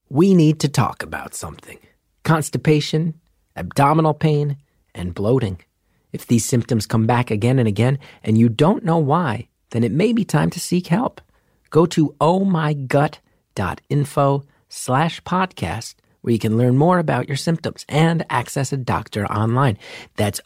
We need to talk about something. Constipation, abdominal pain, and bloating. If these symptoms come back again and again, and you don't know why, then it may be time to seek help. Go to ohmygut.info/podcast, where you can learn more about your symptoms and access a doctor online. That's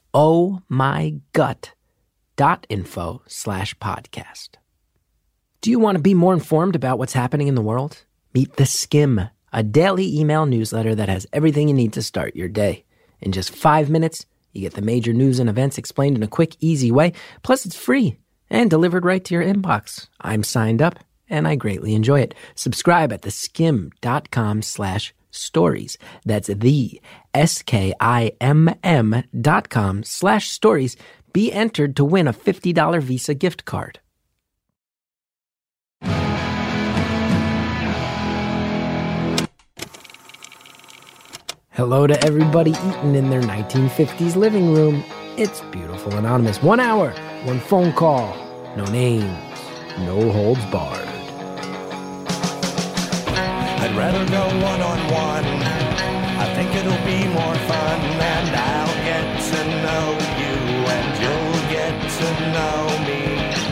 ohmygut.info/podcast. Do you want to be more informed about what's happening in the world? Meet The Skim, a daily email newsletter that has everything you need to start your day. In just 5 minutes, you get the major news and events explained in a quick, easy way. Plus, it's free and delivered right to your inbox. I'm signed up, and I greatly enjoy it. Subscribe at theskim.com/stories. That's the SKIMM.com/stories. Be entered to win a $50 Visa gift card. Hello to everybody eating in their 1950s living room. It's Beautiful Anonymous. 1 hour, one phone call, no names, no holds barred. I'd rather go one-on-one. I think it'll be more fun, and I'll get to know you, and you'll get to know me.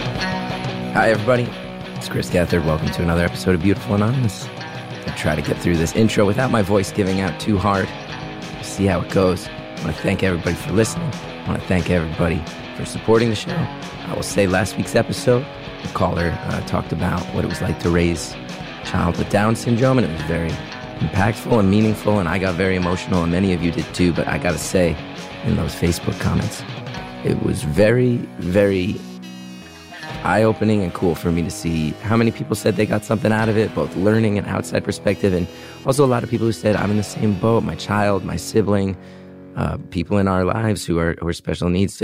Hi, everybody. It's Chris Gethard. Welcome to another episode of Beautiful Anonymous. I'll try to get through this intro without my voice giving out too hard. See how it goes. I want to thank everybody for listening. I want to thank everybody for supporting the show. I will say last week's episode, the caller talked about what it was like to raise a child with Down syndrome, and it was very impactful and meaningful, and I got very emotional, and many of you did too, but I got to say, in those Facebook comments, it was very, very eye-opening and cool for me to see how many people said they got something out of it, both learning and outside perspective, and also a lot of people who said, I'm in the same boat, my child, my sibling, people in our lives who are special needs.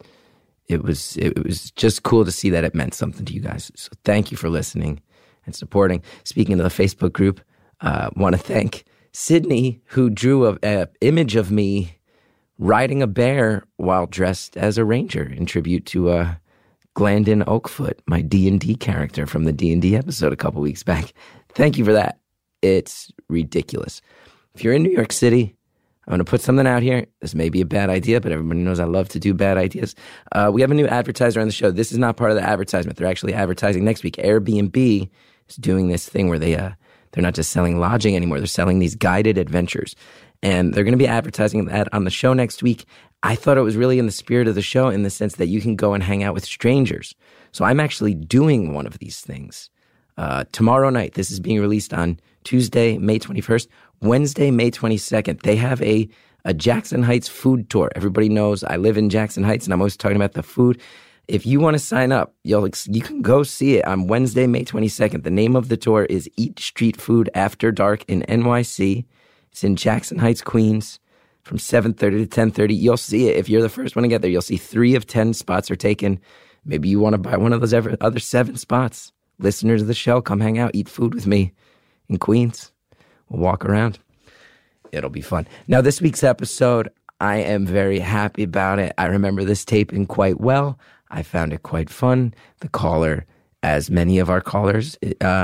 It was just cool to see that it meant something to you guys. So thank you for listening and supporting. Speaking of the Facebook group, want to thank Sydney, who drew an image of me riding a bear while dressed as a ranger in tribute to Glandon Oakfoot, my D&D character from the D&D episode a couple weeks back. Thank you for that. It's ridiculous. If you're in New York City, I'm going to put something out here. This may be a bad idea, but everybody knows I love to do bad ideas. We have a new advertiser on the show. This is not part of the advertisement. They're actually advertising next week. Airbnb is doing this thing where they're not just selling lodging anymore. They're selling these guided adventures. And they're going to be advertising that on the show next week. I thought it was really in the spirit of the show in the sense that you can go and hang out with strangers. So I'm actually doing one of these things tomorrow night. This is being released on Tuesday, May 21st. Wednesday, May 22nd. They have a Jackson Heights food tour. Everybody knows I live in Jackson Heights, and I'm always talking about the food. If you want to sign up, you can go see it on Wednesday, May 22nd. The name of the tour is Eat Street Food After Dark in NYC. It's in Jackson Heights, Queens, from 7:30 to 10:30. You'll see it. If you're the first one to get there, you'll see 3 of 10 spots are taken. Maybe you want to buy one of those other 7 spots. Listeners of the show, come hang out, eat food with me in Queens. We'll walk around. It'll be fun. Now, this week's episode, I am very happy about it. I remember this taping quite well. I found it quite fun. The caller, as many of our callers,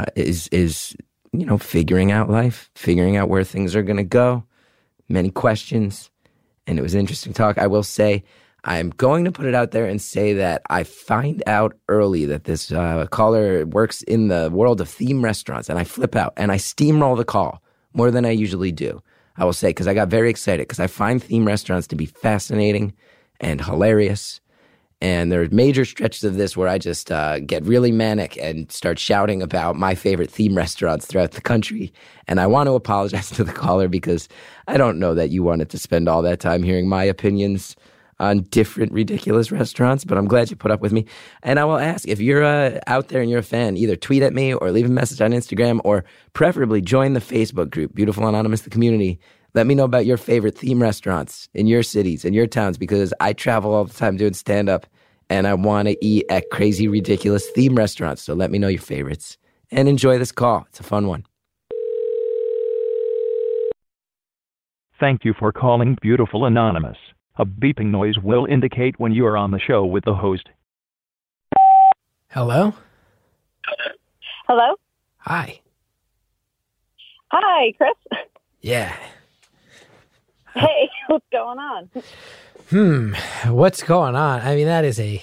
is figuring out life, figuring out where things are going to go. Many questions, and it was interesting talk. I will say, I'm going to put it out there and say that I find out early that this caller works in the world of theme restaurants, and I flip out, and I steamroll the call more than I usually do. I will say, because I got very excited, because I find theme restaurants to be fascinating and hilarious. And there are major stretches of this where I just get really manic and start shouting about my favorite theme restaurants throughout the country. And I want to apologize to the caller because I don't know that you wanted to spend all that time hearing my opinions on different ridiculous restaurants, but I'm glad you put up with me. And I will ask, if you're out there and you're a fan, either tweet at me or leave a message on Instagram, or preferably join the Facebook group, Beautiful Anonymous, the community. Let me know about your favorite theme restaurants in your cities and your towns, because I travel all the time doing stand-up, and I want to eat at crazy, ridiculous theme restaurants. So let me know your favorites and enjoy this call. It's a fun one. Thank you for calling Beautiful Anonymous. A beeping noise will indicate when you are on the show with the host. Hello? Hello? Hi. Hi, Chris. Yeah. Hey, what's going on? What's going on? I mean,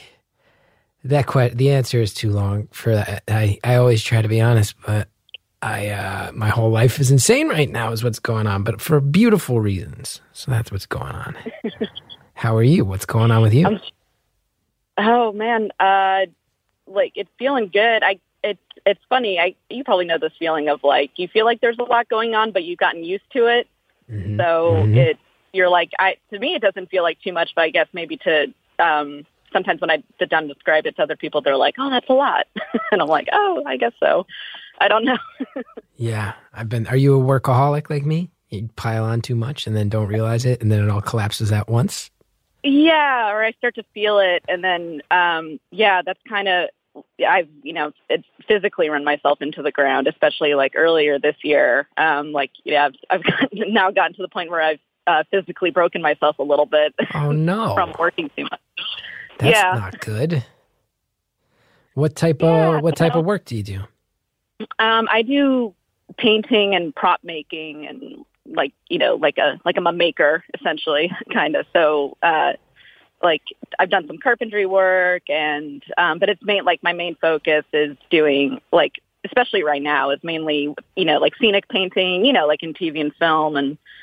the answer is too long for that. I always try to be honest, but my whole life is insane right now is what's going on, but for beautiful reasons. So that's what's going on. How are you? What's going on with you? Oh man, like it's feeling good. It's funny. You probably know this feeling of like you feel like there's a lot going on, but you've gotten used to it. Mm-hmm. So you're like, to me, it doesn't feel like too much, but I guess maybe to sometimes when I sit down and describe it to other people, they're like, oh, that's a lot, and I'm like, oh, I guess so. I don't know. Yeah, are you a workaholic like me? You pile on too much and then don't realize it, and then it all collapses at once? Yeah, or I start to feel it, and then, that's kind of, it's physically run myself into the ground, especially like earlier this year. I've now gotten to the point where I've physically broken myself a little bit. Oh, no. From working too much. That's not good. What type of work do you do? I do painting and prop making and like I'm a maker essentially, kind of. So, I've done some carpentry work and, but it's my main focus is doing especially right now is mainly, scenic painting, like in TV and film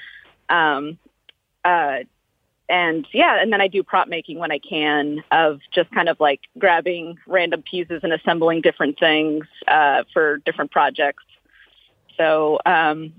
and then I do prop making when I can of just kind of like grabbing random pieces and assembling different things, for different projects. So, and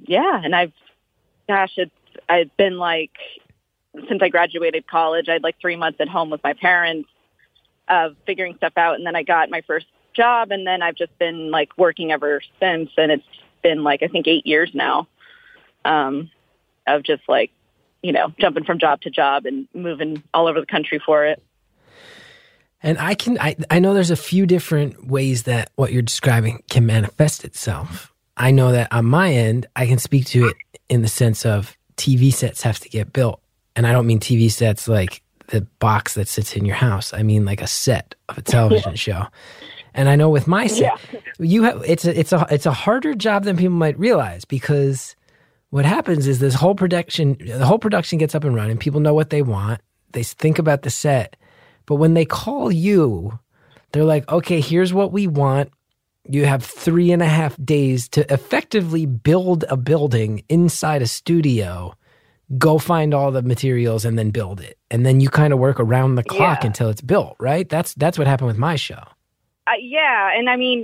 I've been since I graduated college, I had 3 months at home with my parents of figuring stuff out. And then I got my first job and then I've just been working ever since. And it's been I think 8 years now, of just jumping from job to job and moving all over the country for it. And I know there's a few different ways that what you're describing can manifest itself. I know that on my end, I can speak to it in the sense of TV sets have to get built. And I don't mean TV sets like the box that sits in your house. I mean like a set of a television show. And I know with my set, it's a harder job than people might realize, because what happens is the whole production gets up and running. People know what they want. They think about the set. But when they call you, they're like, okay, here's what we want. You have 3.5 days to effectively build a building inside a studio. Go find all the materials and then build it. And then you kind of work around the clock until it's built, right? That's what happened with my show. And I mean,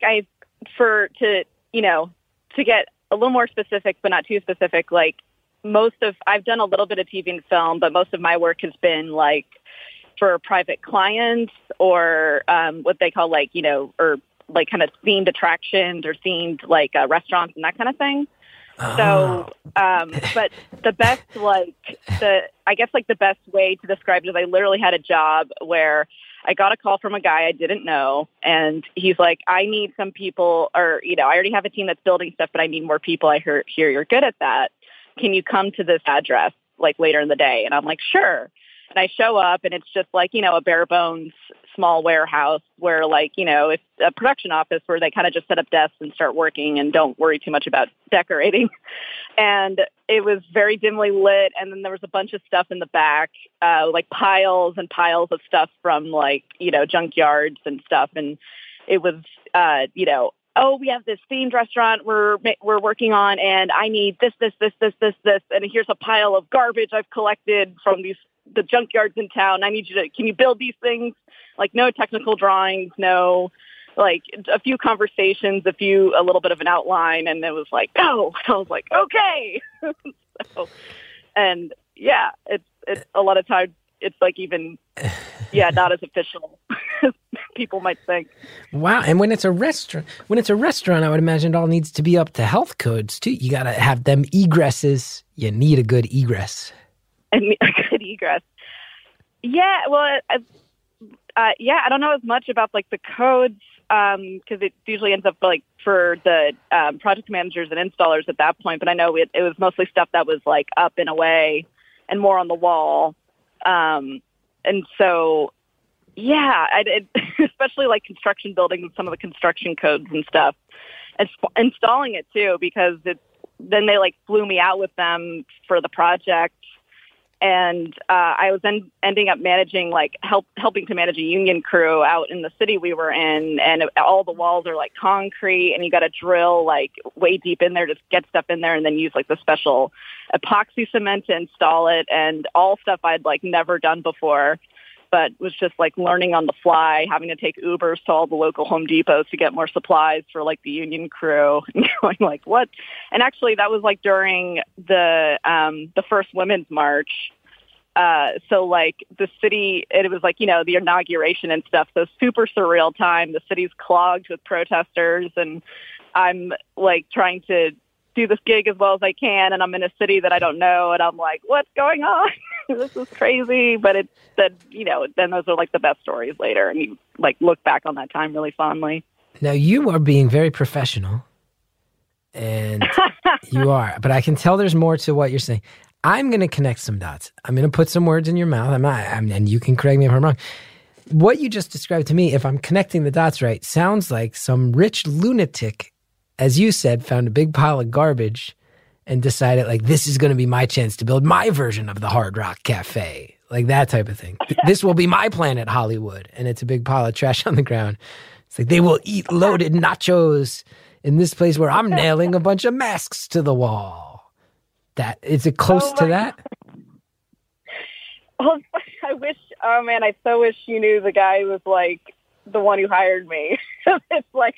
to get a little more specific, but not too specific, I've done a little bit of TV and film, but most of my work has been for private clients or what they call or kind of themed attractions or themed restaurants and that kind of thing. So, but the best, the best way to describe it is I literally had a job where I got a call from a guy I didn't know, and he's like, I need some people, or, I already have a team that's building stuff, but I need more people. I hear you're good at that. Can you come to this address, later in the day? And I'm like, sure. And I show up, and it's just a bare bones small warehouse where it's a production office where they kind of just set up desks and start working and don't worry too much about decorating. And it was very dimly lit. And then there was a bunch of stuff in the back, piles and piles of stuff from junkyards and stuff. And it was, oh, we have this themed restaurant we're working on, and I need this, and here's a pile of garbage I've collected from the junkyards in town. I need can you build these things? No technical drawings, no, a few conversations, a little bit of an outline, and it was go. I was like, okay. It's a lot of times it's not as official as people might think. Wow. And when it's a restaurant, I would imagine it all needs to be up to health codes too. You got to have them egresses. You need a good egress. And a good egress. Yeah. Well, I don't know as much about the codes, because it usually ends up for the project managers and installers at that point. But I know it was mostly stuff that was up and away and more on the wall. And so, especially construction buildings and some of the construction codes and stuff, and installing it too, because it's then they like flew me out with them for the project. And I was then ending up managing, like helping to manage a union crew out in the city we were in. And all the walls are like concrete, and you got to drill like way deep in there to get stuff in there, and then use like the special epoxy cement to install it, and all stuff I'd like never done before, but was just like learning on the fly, having to take Ubers to all the local Home Depots to get more supplies for like the union crew, and going like, what? And actually that was like during the first Women's March. So like the city, it was like, you know, the inauguration and stuff. So super surreal time. The city's clogged with protesters, and I'm like trying to do this gig as well as I can. And I'm in a city that I don't know. And I'm like, what's going on? This is crazy. But it's that, you know, then those are like the best stories later. And you like look back on that time really fondly. Now you are being very professional, and you are, but I can tell there's more to what you're saying. I'm going to connect some dots. I'm going to put some words in your mouth. And you can correct me if I'm wrong. What you just described to me, if I'm connecting the dots right, sounds like some rich lunatic, as you said, found a big pile of garbage and decided, like, this is going to be my chance to build my version of the Hard Rock Cafe. Like that type of thing. This will be my Planet Hollywood. And it's a big pile of trash on the ground. It's like they will eat loaded nachos in this place where I'm nailing a bunch of masks to the wall. That is it close to that? Well, I wish. Oh man, I so wish you knew the guy who was like the one who hired me. It's like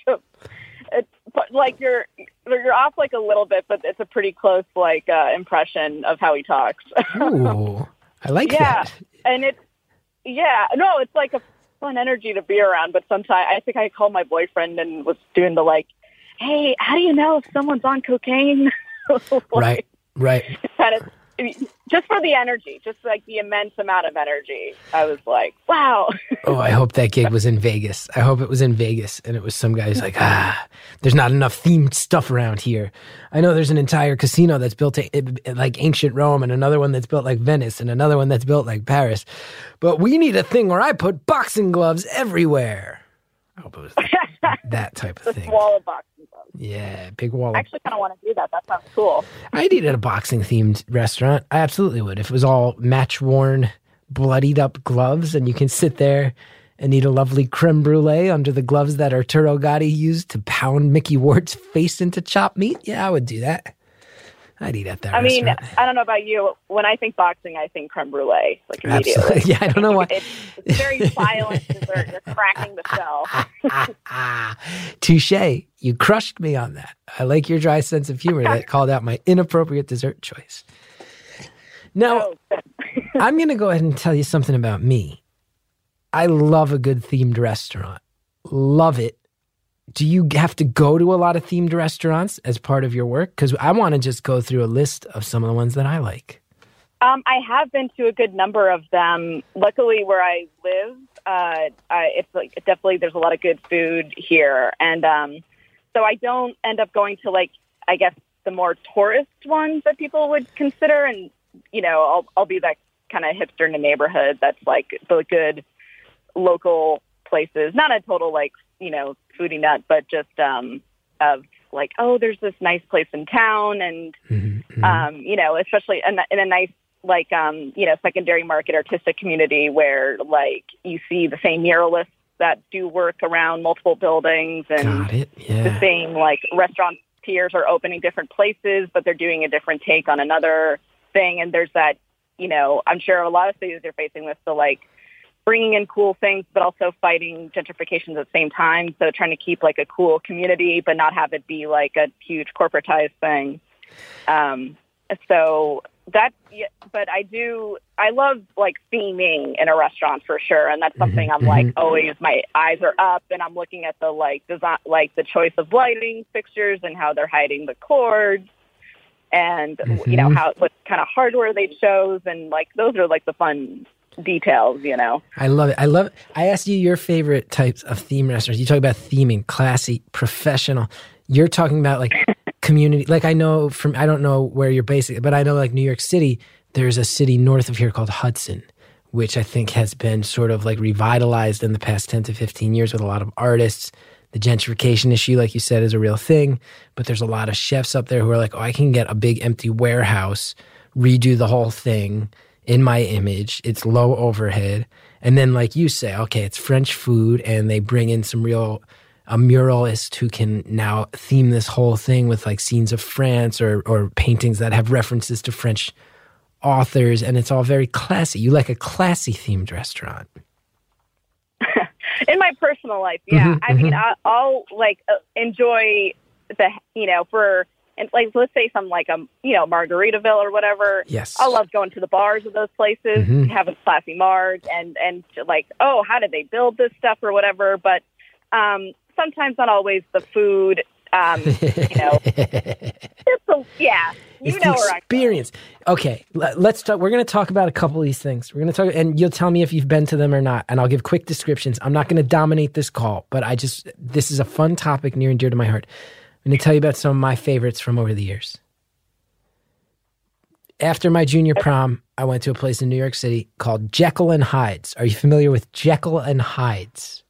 like you're off like a little bit, but it's a pretty close like impression of how he talks. Ooh, I like that. And it's it's like a fun energy to be around. But sometimes I think I called my boyfriend and was doing the like, hey, how do you know if someone's on cocaine? Right. Right. Kind of just for the energy, just like the immense amount of energy. I was like, wow. Oh, I hope that gig was in Vegas. I hope it was in Vegas and it was some guy who's like, there's not enough themed stuff around here. I know there's an entire casino that's built like ancient Rome, and another one that's built like Venice, and another one that's built like Paris. But we need a thing where I put boxing gloves everywhere. I hope it was that type of thing. Wall of boxing gloves. Yeah, big wall. I actually kind of want to do that. That sounds cool. I'd eat at a boxing-themed restaurant. I absolutely would. If it was all match-worn, bloodied-up gloves, and you can sit there and eat a lovely creme brulee under the gloves that Arturo Gatti used to pound Mickey Ward's face into chopped meat, yeah, I would do that. I'd eat at that restaurant. I mean, I don't know about you. When I think boxing, I think creme brulee. Like immediately. Absolutely. Yeah, I don't know why. It's very violent dessert. You're cracking the shell. Touche. You crushed me on that. I like your dry sense of humor that called out my inappropriate dessert choice. Now, I'm going to go ahead and tell you something about me. I love a good themed restaurant. Love it. Do you have to go to a lot of themed restaurants as part of your work? Because I want to just go through a list of some of the ones that I like. I have been to a good number of them. Luckily, where I live, it's like definitely there's a lot of good food here, and so I don't end up going to like I guess the more tourist ones that people would consider, and you know I'll be that kind of hipster in the neighborhood that's like the good local places, not a total like foodie nut, but just of like, oh, there's this nice place in town, and especially in a nice like secondary market artistic community where like you see the same muralists that do work around multiple buildings, and the same like restaurateurs are opening different places, but they're doing a different take on another thing. And there's that, I'm sure a lot of cities are facing this, so like bringing in cool things, but also fighting gentrification at the same time. So trying to keep like a cool community, but not have it be like a huge corporatized thing. So that's, but I love like theming in a restaurant for sure. And that's something I'm like, always my eyes are up and I'm looking at the like design, like the choice of lighting fixtures and how they're hiding the cords and, what kind of hardware they chose. And like, those are like the fun details, I love it. I asked you your favorite types of theme restaurants. You talk about theming, classy, professional. You're talking about like community. Like I don't know where you're based, but I know like New York City, there's a city north of here called Hudson, which I think has been sort of like revitalized in the past 10 to 15 years with a lot of artists. The gentrification issue, like you said, is a real thing. But there's a lot of chefs up there who are like, oh, I can get a big empty warehouse, redo the whole thing in my image. It's low overhead. And then, like you say, okay, it's French food, and they bring in a muralist who can now theme this whole thing with like scenes of France or paintings that have references to French authors, and it's all very classy. You like a classy themed restaurant. In my personal life, yeah. I mean, I'll like enjoy and like, let's say some like Margaritaville or whatever. Yes. I love going to the bars of those places, having classy marg and like, oh, how did they build this stuff or whatever. But sometimes not always the food. It's the experience. Okay, let's talk. We're going to talk about a couple of these things. We're going to talk, and you'll tell me if you've been to them or not, and I'll give quick descriptions. I'm not going to dominate this call, but this is a fun topic near and dear to my heart. I'm going to tell you about some of my favorites from over the years. After my junior prom, I went to a place in New York City called Jekyll and Hyde's. Are you familiar with Jekyll and Hyde's?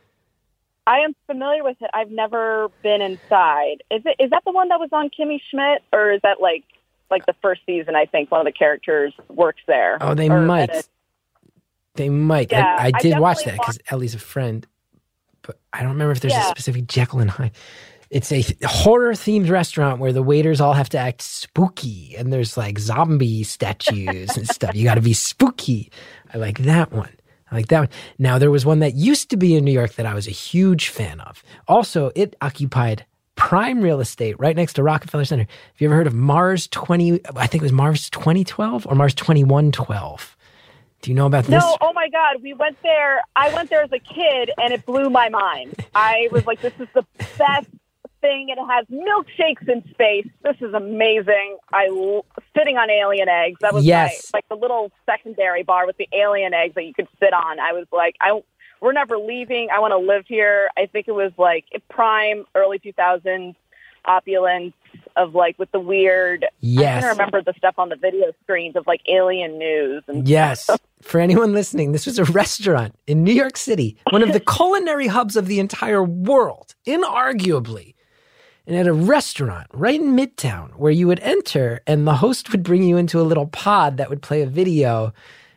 I am familiar with it. I've never been inside. Is that the one that was on Kimmy Schmidt, or is that like the first season? I think one of the characters works there. Oh, they might. They might. Yeah, I did watch that because Ellie's a friend, but I don't remember if there's a specific Jekyll and Hyde. It's a horror-themed restaurant where the waiters all have to act spooky, and there's like zombie statues and stuff. You got to be spooky. I like that one. Now, there was one that used to be in New York that I was a huge fan of. Also, it occupied prime real estate right next to Rockefeller Center. Have you ever heard of Mars 20? I think it was Mars 2012 or Mars 2112. Do you know about this? No, oh my God. We went there. I went there as a kid, and it blew my mind. I was like, this is the best thing. It has milkshakes in space. This is amazing. Sitting on alien eggs. That was like the little secondary bar with the alien eggs that you could sit on. I was like, we're never leaving. I want to live here. I think it was like prime early 2000s opulence of like with the weird. Yes. I can't remember the stuff on the video screens of like alien news. And yes. For anyone listening, this was a restaurant in New York City, one of the culinary hubs of the entire world, inarguably. And at a restaurant right in Midtown where you would enter and the host would bring you into a little pod that would play a video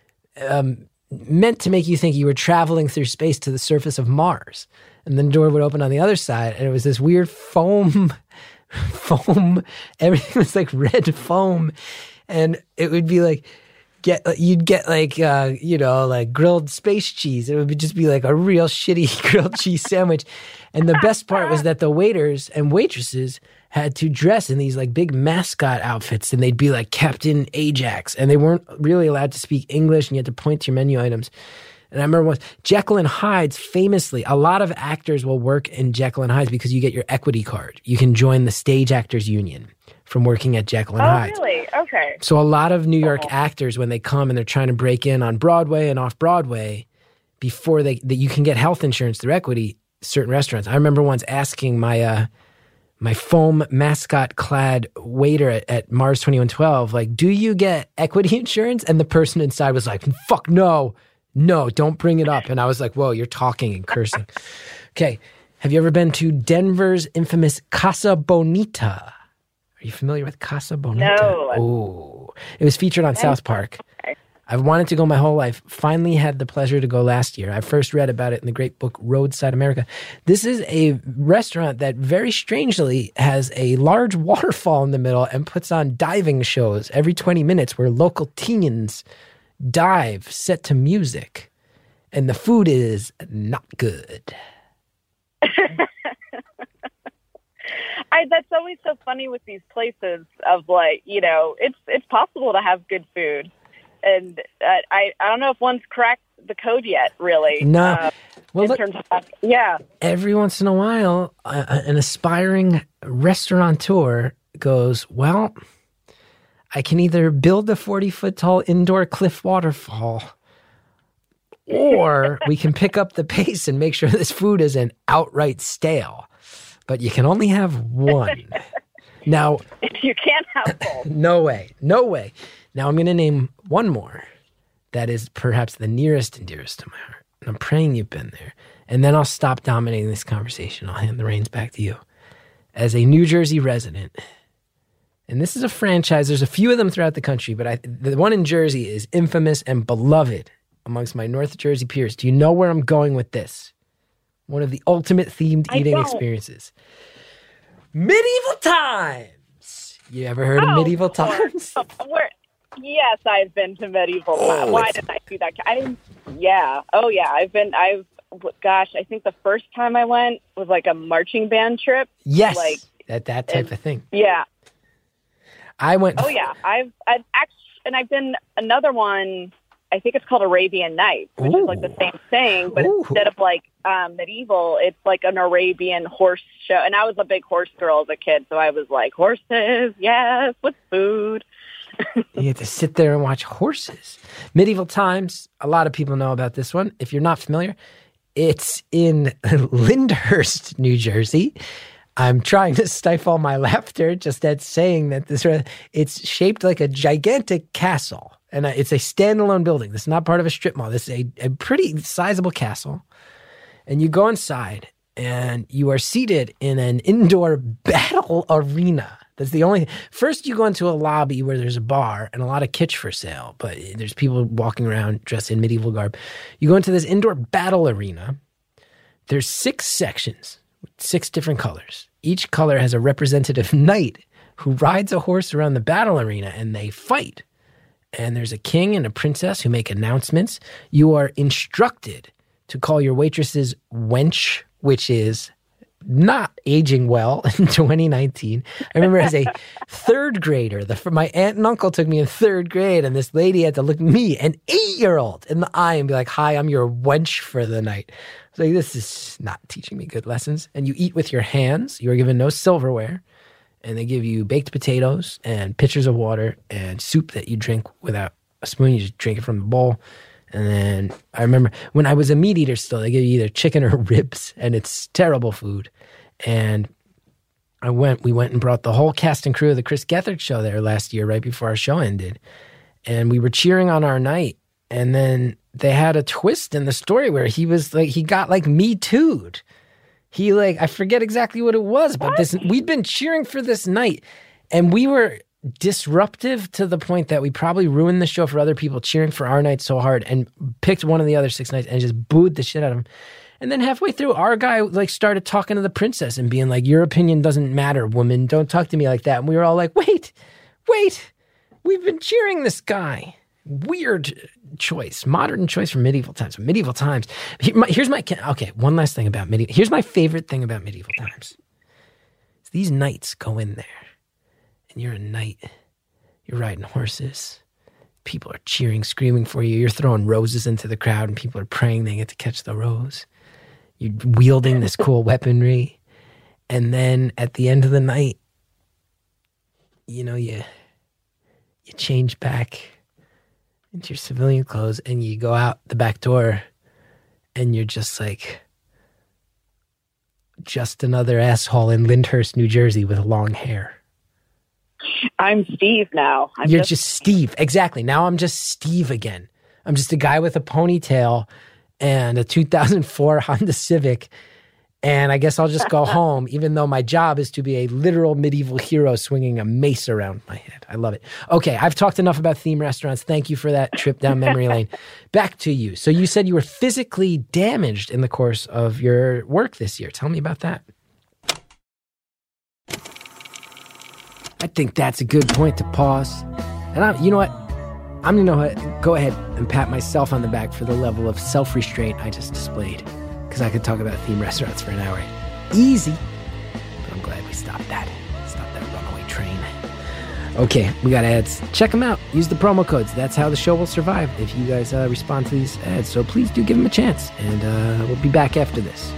meant to make you think you were traveling through space to the surface of Mars. And then the door would open on the other side, and it was this weird foam. Everything was like red foam. And it would be like, you'd get like, like grilled space cheese. It would just be like a real shitty grilled cheese sandwich. And the best part was that the waiters and waitresses had to dress in these like big mascot outfits, and they'd be like Captain Ajax, and they weren't really allowed to speak English, and you had to point to your menu items. And I remember once, Jekyll and Hyde's, famously, a lot of actors will work in Jekyll and Hyde's because you get your equity card. You can join the Stage Actors Union from working at Jekyll and Hyde's. Oh, really? Okay. So a lot of New York actors, when they come and they're trying to break in on Broadway and off Broadway, before that you can get health insurance through equity, certain restaurants. I remember once asking my foam mascot-clad waiter at Mars 2112, like, do you get equity insurance? And the person inside was like, fuck no, don't bring it up. And I was like, whoa, you're talking and cursing. Okay, have you ever been to Denver's infamous Casa Bonita? Are you familiar with Casa Bonita? No. Oh, it was featured on South Park. Okay. I've wanted to go my whole life. Finally had the pleasure to go last year. I first read about it in the great book Roadside America. This is a restaurant that very strangely has a large waterfall in the middle and puts on diving shows every 20 minutes where local teens dive set to music. And the food is not good. That's always so funny with these places of like, it's possible to have good food. And I don't know if one's cracked the code yet, really. No. Well, in terms of, yeah. Every once in a while, an aspiring restaurateur goes, well, I can either build a 40-foot tall indoor cliff waterfall, or we can pick up the pace and make sure this food isn't outright stale. But you can only have one. Now, you can't have both. No way. Now I'm going to name one more that is perhaps the nearest and dearest to my heart. And I'm praying you've been there. and then I'll stop dominating this conversation. I'll hand the reins back to you. As a New Jersey resident, and this is a franchise, there's a few of them throughout the country, but the one in Jersey is infamous and beloved amongst my North Jersey peers. Do you know where I'm going with this? One of the ultimate themed eating experiences. Medieval Times. You ever heard of Medieval Times? Yes, I've been to Medieval Times. Why didn't I do that? I didn't. Yeah. Oh, yeah. I think the first time I went was like a marching band trip. Yes. Like that type of thing. Yeah. I went. Oh, yeah. I've done another one. I think it's called Arabian Nights, which is like the same thing, but instead of like medieval, it's like an Arabian horse show. And I was a big horse girl as a kid, so I was like, horses, yes, with food. You had to sit there and watch horses. Medieval Times, a lot of people know about this one. If you're not familiar, it's in Lyndhurst, New Jersey. I'm trying to stifle my laughter just at saying that it's shaped like a gigantic castle. And it's a standalone building. This is not part of a strip mall. This is a pretty sizable castle. And you go inside, and you are seated in an indoor battle arena. That's the only. First, you go into a lobby where there's a bar and a lot of kitsch for sale, but there's people walking around dressed in medieval garb. You go into this indoor battle arena. There's 6 sections, 6 different colors. Each color has a representative knight who rides a horse around the battle arena, and they fight. And there's a king and a princess who make announcements. You are instructed to call your waitresses wench, which is not aging well in 2019. I remember as a 3rd grader, my aunt and uncle took me in 3rd grade, and this lady had to look me, an 8-year-old, in the eye and be like, "Hi, I'm your wench for the night." I was like, this is not teaching me good lessons. And you eat with your hands. You are given no silverware. And they give you baked potatoes and pitchers of water and soup that you drink without a spoon. You just drink it from the bowl. And then I remember when I was a meat eater still, they give you either chicken or ribs, and it's terrible food. And we went and brought the whole cast and crew of the Chris Gethard show there last year, right before our show ended. And we were cheering on our night. And then they had a twist in the story where he got like Me Too'd. I forget exactly what it was, but we'd been cheering for this night, and we were disruptive to the point that we probably ruined the show for other people cheering for our night so hard, and picked one of the other 6 nights and just booed the shit out of him. And then halfway through, our guy started talking to the princess and being like, "Your opinion doesn't matter, woman. Don't talk to me like that." And we were all like, wait, we've been cheering this guy. Weird choice, modern choice for Medieval Times. Medieval Times. Here's one last thing about medieval. Here's my favorite thing about Medieval Times. These knights go in there, and you're a knight. You're riding horses. People are cheering, screaming for you. You're throwing roses into the crowd, and people are praying they get to catch the rose. You're wielding this cool weaponry, and then at the end of the night, you change back into your civilian clothes, and you go out the back door, and you're just like another asshole in Lyndhurst, New Jersey with long hair. I'm Steve now. You're just Steve. Exactly. Now I'm just Steve again. I'm just a guy with a ponytail and a 2004 Honda Civic, and I guess I'll just go home, even though my job is to be a literal medieval hero swinging a mace around my head. I love it. Okay, I've talked enough about theme restaurants. Thank you for that trip down memory lane. Back to you. So you said you were physically damaged in the course of your work this year. Tell me about that. I think that's a good point to pause. And you know what? I'm going to go ahead and pat myself on the back for the level of self-restraint I just displayed. Because I could talk about theme restaurants for an hour. Easy. But I'm glad we stopped that. Stop that runaway train. Okay, we got ads. Check them out. Use the promo codes. That's how the show will survive if you guys respond to these ads. So please do give them a chance. And we'll be back after this.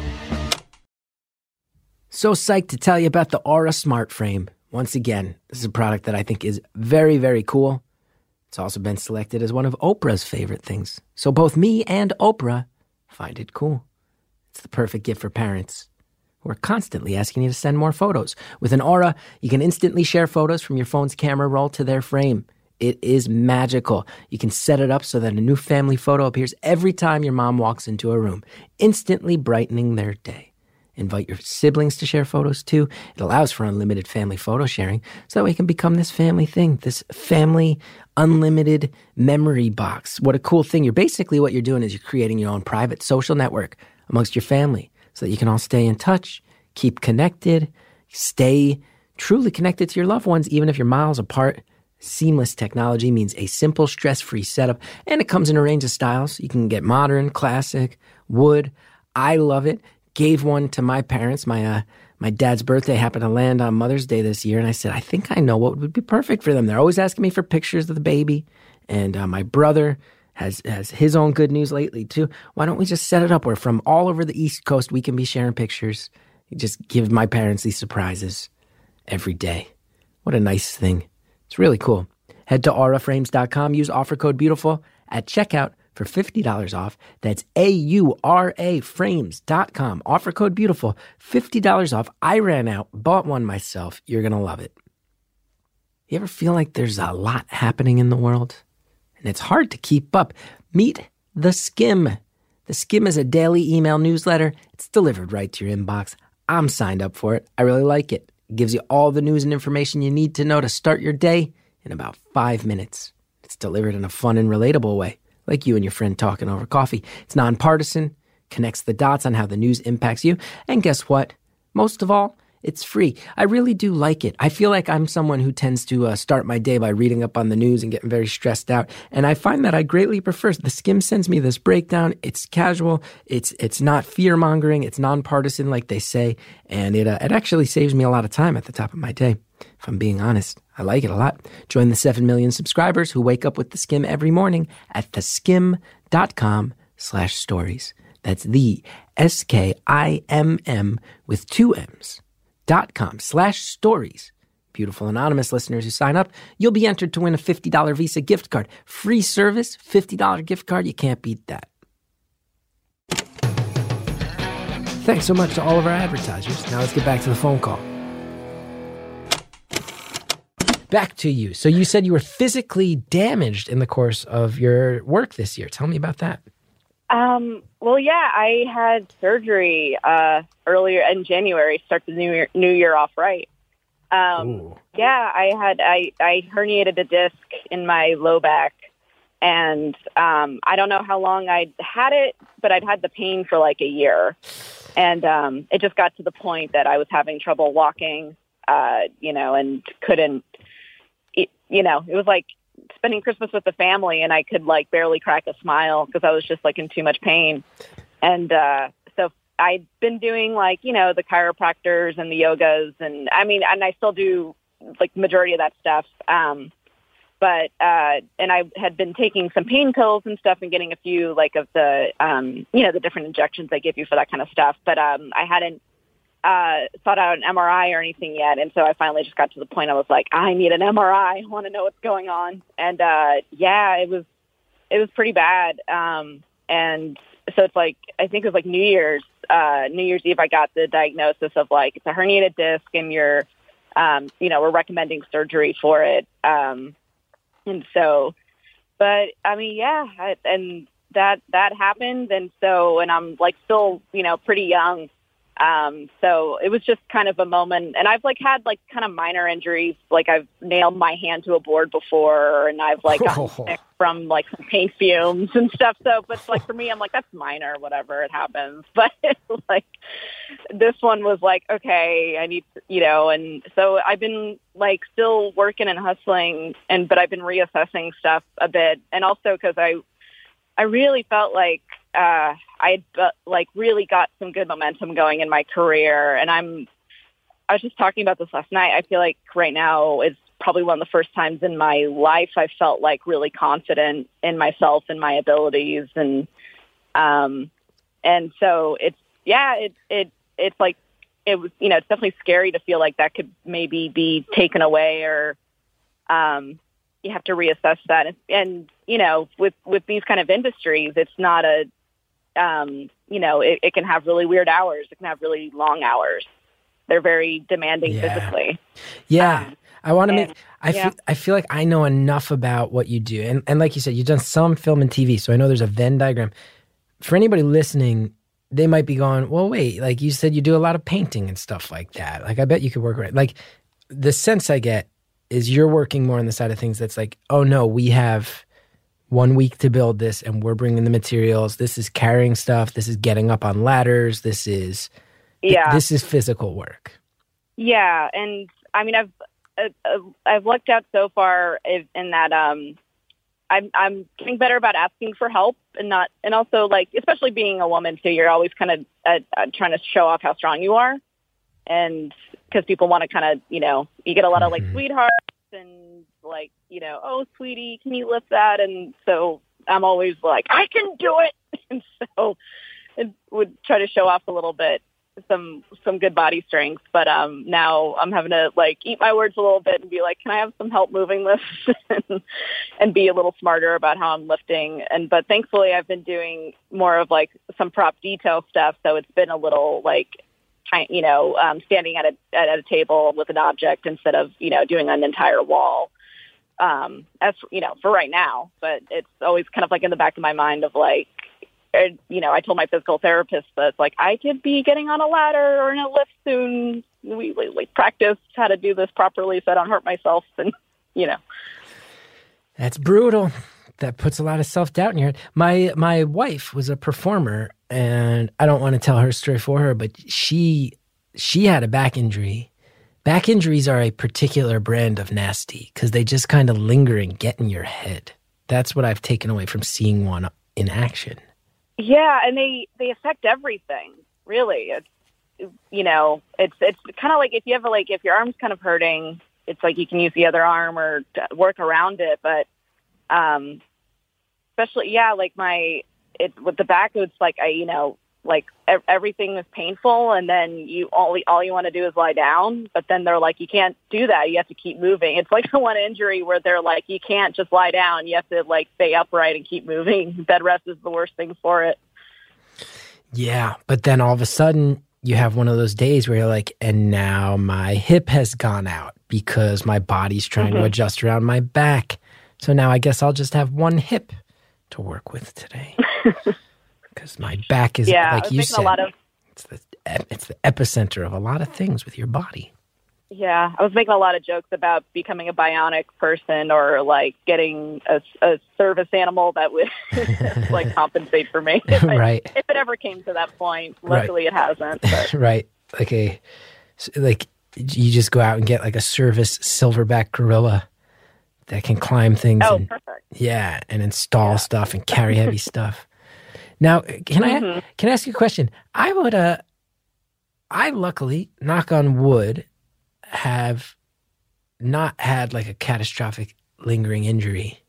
So psyched to tell you about the Aura Smart Frame. Once again, this is a product that I think is very, very cool. It's also been selected as one of Oprah's favorite things. So both me and Oprah find it cool. It's the perfect gift for parents who are constantly asking you to send more photos. With an Aura, you can instantly share photos from your phone's camera roll to their frame. It is magical. You can set it up so that a new family photo appears every time your mom walks into a room, instantly brightening their day. Invite your siblings to share photos too. It allows for unlimited family photo sharing so that we can become this family thing, this family unlimited memory box. What a cool thing. What you're doing is you're creating your own private social network amongst your family so that you can all stay in touch, keep connected, stay truly connected to your loved ones, even if you're miles apart. Seamless technology means a simple, stress-free setup, and it comes in a range of styles. You can get modern, classic, wood. I love it. Gave one to my parents. My dad's birthday happened to land on Mother's Day this year, and I said, I think I know what would be perfect for them. They're always asking me for pictures of the baby, and my brother has his own good news lately too. Why don't we just set it up where from all over the East Coast we can be sharing pictures? You just give my parents these surprises every day. What a nice thing. It's really cool. Head to auraframes.com. Use offer code BEAUTIFUL at checkout for $50 off. That's auraframes.com. Offer code BEAUTIFUL, $50 off. I ran out, bought one myself. You're going to love it. You ever feel like there's a lot happening in the world and it's hard to keep up? Meet The Skim. The Skim is a daily email newsletter. It's delivered right to your inbox. I'm signed up for it. I really like it. It gives you all the news and information you need to know to start your day in about 5 minutes. It's delivered in a fun and relatable way, like you and your friend talking over coffee. It's nonpartisan, connects the dots on how the news impacts you, and guess what? Most of all, it's free. I really do like it. I feel like I'm someone who tends to start my day by reading up on the news and getting very stressed out. And I find that I greatly prefer. The Skim sends me this breakdown. It's casual. It's not fear-mongering. It's nonpartisan, like they say. And it actually saves me a lot of time at the top of my day. If I'm being honest, I like it a lot. Join the 7 million subscribers who wake up with The Skim every morning at theskim.com/stories. That's the SKIMM with 2 M's. .com/stories. Beautiful Anonymous listeners who sign up, you'll be entered to win a $50 Visa gift card. Free service, $50 gift card. You can't beat that. Thanks so much to all of our advertisers. Now let's get back to the phone call. Back to you. So you said you were physically damaged in the course of your work this year. Tell me about that. Well, yeah, I had surgery earlier in January, start the new year off right. Yeah, I herniated a disc in my low back, and I don't know how long I'd had it, but I'd had the pain for like a year. And it just got to the point that I was having trouble walking, and couldn't, it was like spending Christmas with the family, and I could like barely crack a smile because I was just like in too much pain. And so I'd been doing like, the chiropractors and the yogas, and I still do like majority of that stuff. But I had been taking some pain pills and stuff and getting a few like of the, the different injections they give you for that kind of stuff. But I hadn't thought out an MRI or anything yet. And so I finally just got to the point I was like, I need an MRI. I want to know what's going on. And it was pretty bad. And so it's like, I think it was like New Year's Eve, I got the diagnosis of like, it's a herniated disc and you're, we're recommending surgery for it. And so, but and that happened. And so, and I'm like still, pretty young. So it was just kind of a moment, and I've like had like kind of minor injuries. Like I've nailed my hand to a board before, and I've like gotten sick from like some paint fumes and stuff. So, but like for me, I'm like, that's minor, whatever, it happens. But like this one was like, okay, I need, and so I've been like still working and hustling, but I've been reassessing stuff a bit. And also cause I really felt like, I had really got some good momentum going in my career. And I was just talking about this last night. I feel like right now is probably one of the first times in my life I felt like really confident in myself and my abilities. And so it's like, it was, it's definitely scary to feel like that could maybe be taken away, or, you have to reassess that. And with these kind of industries, it's not it can have really weird hours. It can have really long hours. They're very demanding physically. Yeah. I want to make. I feel like I know enough about what you do, and like you said, you've done some film and TV, so I know there's a Venn diagram. For anybody listening, they might be going, "Well, wait, like you said, you do a lot of painting and stuff like that. Like, I bet you could work right." Like, the sense I get is you're working more on the side of things that's like, "Oh no, we have 1 week to build this, and we're bringing the materials. This is carrying stuff. This is getting up on ladders. This is physical work." Yeah, and I mean, I've lucked out so far in that I'm getting better about asking for help and also like, especially being a woman too, you're always kind of trying to show off how strong you are, and because people want to kind of, you get a lot of like sweethearts and like, oh sweetie, can you lift that? And so I'm always like, I can do it, and so it would try to show off a little bit. Some good body strength, but now I'm having to like eat my words a little bit and be like, can I have some help moving this and be a little smarter about how I'm lifting. But thankfully I've been doing more of like some prop detail stuff, so it's been a little like standing at a table with an object instead of doing an entire wall, as for right now. But it's always kind of like in the back of my mind of like, I told my physical therapist that it's like, I could be getting on a ladder or in a lift soon. We practice how to do this properly so I don't hurt myself. And, That's brutal. That puts a lot of self-doubt in your head. My wife was a performer, and I don't want to tell her story for her, but she had a back injury. Back injuries are a particular brand of nasty because they just kind of linger and get in your head. That's what I've taken away from seeing one in action. Yeah, and they affect everything, really. It's kind of like if your arm's kind of hurting, it's like you can use the other arm or work around it. But especially, like with the back, it's like everything is painful, and then all you want to do is lie down. But then they're like, you can't do that. You have to keep moving. It's like the one injury where they're like, you can't just lie down. You have to like stay upright and keep moving. Bed rest is the worst thing for it. Yeah, but then all of a sudden you have one of those days where you're like, and now my hip has gone out because my body's trying to adjust around my back. So now I guess I'll just have one hip to work with today. Because my back is, like you said, it's the epicenter of a lot of things with your body. Yeah, I was making a lot of jokes about becoming a bionic person or like getting a service animal that would like compensate for me. If it ever came to that point. Luckily it hasn't. But. Right. Like you just go out and get like a service silverback gorilla that can climb things. Oh, perfect. Yeah, and install stuff and carry heavy stuff. Now, can I ask you a question? I luckily, knock on wood, have not had like a catastrophic lingering injury.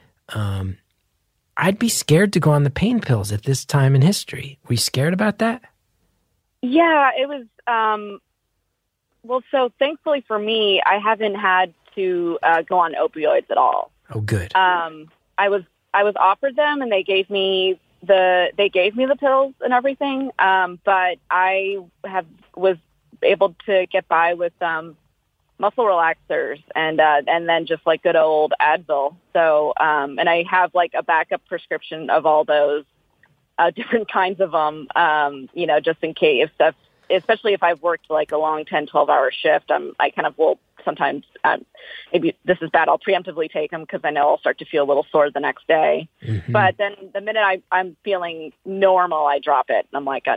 I'd be scared to go on the pain pills at this time in history. Were you scared about that? Yeah, it was, so thankfully for me, I haven't had to go on opioids at all. Oh, good. I was offered them, and they gave me the pills and everything, but I was able to get by with muscle relaxers and then just like good old Advil. So and I have like a backup prescription of all those different kinds of them, just in case, especially if I've worked like a long 10, 12-hour shift. I kind of will sometimes, maybe this is bad, I'll preemptively take them because I know I'll start to feel a little sore the next day. Mm-hmm. But then the minute I'm feeling normal, I drop it. And I'm like,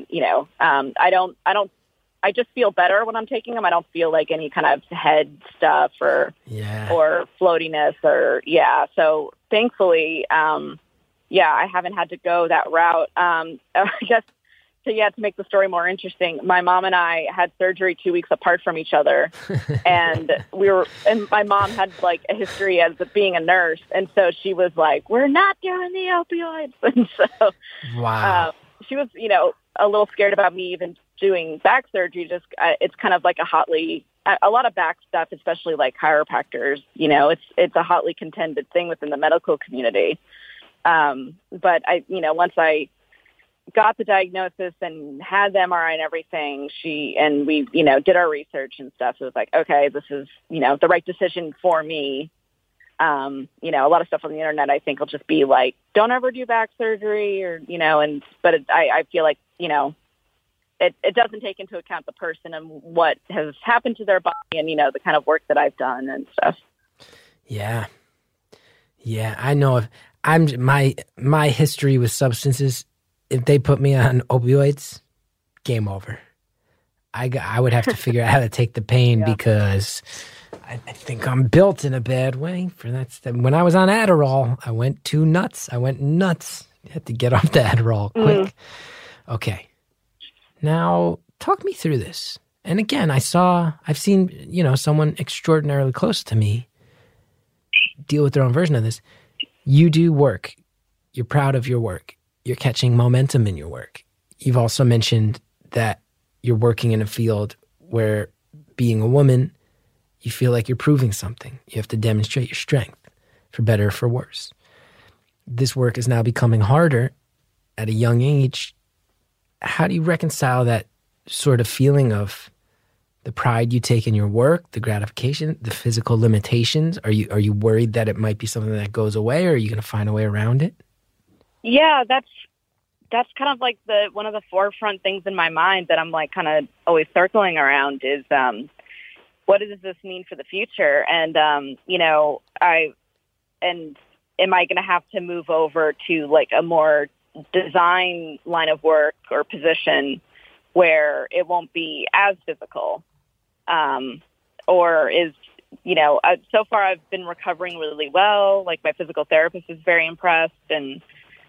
I just feel better when I'm taking them. I don't feel like any kind of head stuff or floatiness So thankfully, I haven't had to go that route. I guess to make the story more interesting, my mom and I had surgery 2 weeks apart from each other, and my mom had like a history as being a nurse, and so she was like, "We're not doing the opioids," and so she was, a little scared about me even doing back surgery. Just it's kind of like a lot of back stuff, especially like chiropractors. It's a hotly contended thing within the medical community. But once got the diagnosis and had the MRI and everything, we, did our research and stuff. So it was like, okay, this is, the right decision for me. A lot of stuff on the internet, I think will just be like, don't ever do back surgery but I feel like, it doesn't take into account the person and what has happened to their body and, the kind of work that I've done and stuff. Yeah. Yeah. I know my history with substances, if they put me on opioids, game over. I would have to figure out how to take the pain because I think I'm built in a bad way for that stuff. When I was on Adderall, I went nuts. You had to get off the Adderall quick. Okay. Now, talk me through this. And again, I've seen, someone extraordinarily close to me deal with their own version of this. You do work. You're proud of your work. You're catching momentum in your work. You've also mentioned that you're working in a field where, being a woman, you feel like you're proving something. You have to demonstrate your strength, for better or for worse. This work is now becoming harder at a young age. How do you reconcile that sort of feeling of the pride you take in your work, the gratification, the physical limitations? Are you worried that it might be something that goes away, or are you going to find a way around it? Yeah, that's kind of like one of the forefront things in my mind that I'm like kind of always circling around is what does this mean for the future? And am I going to have to move over to like a more design line of work or position where it won't be as physical? Or is, so far I've been recovering really well. Like my physical therapist is very impressed. And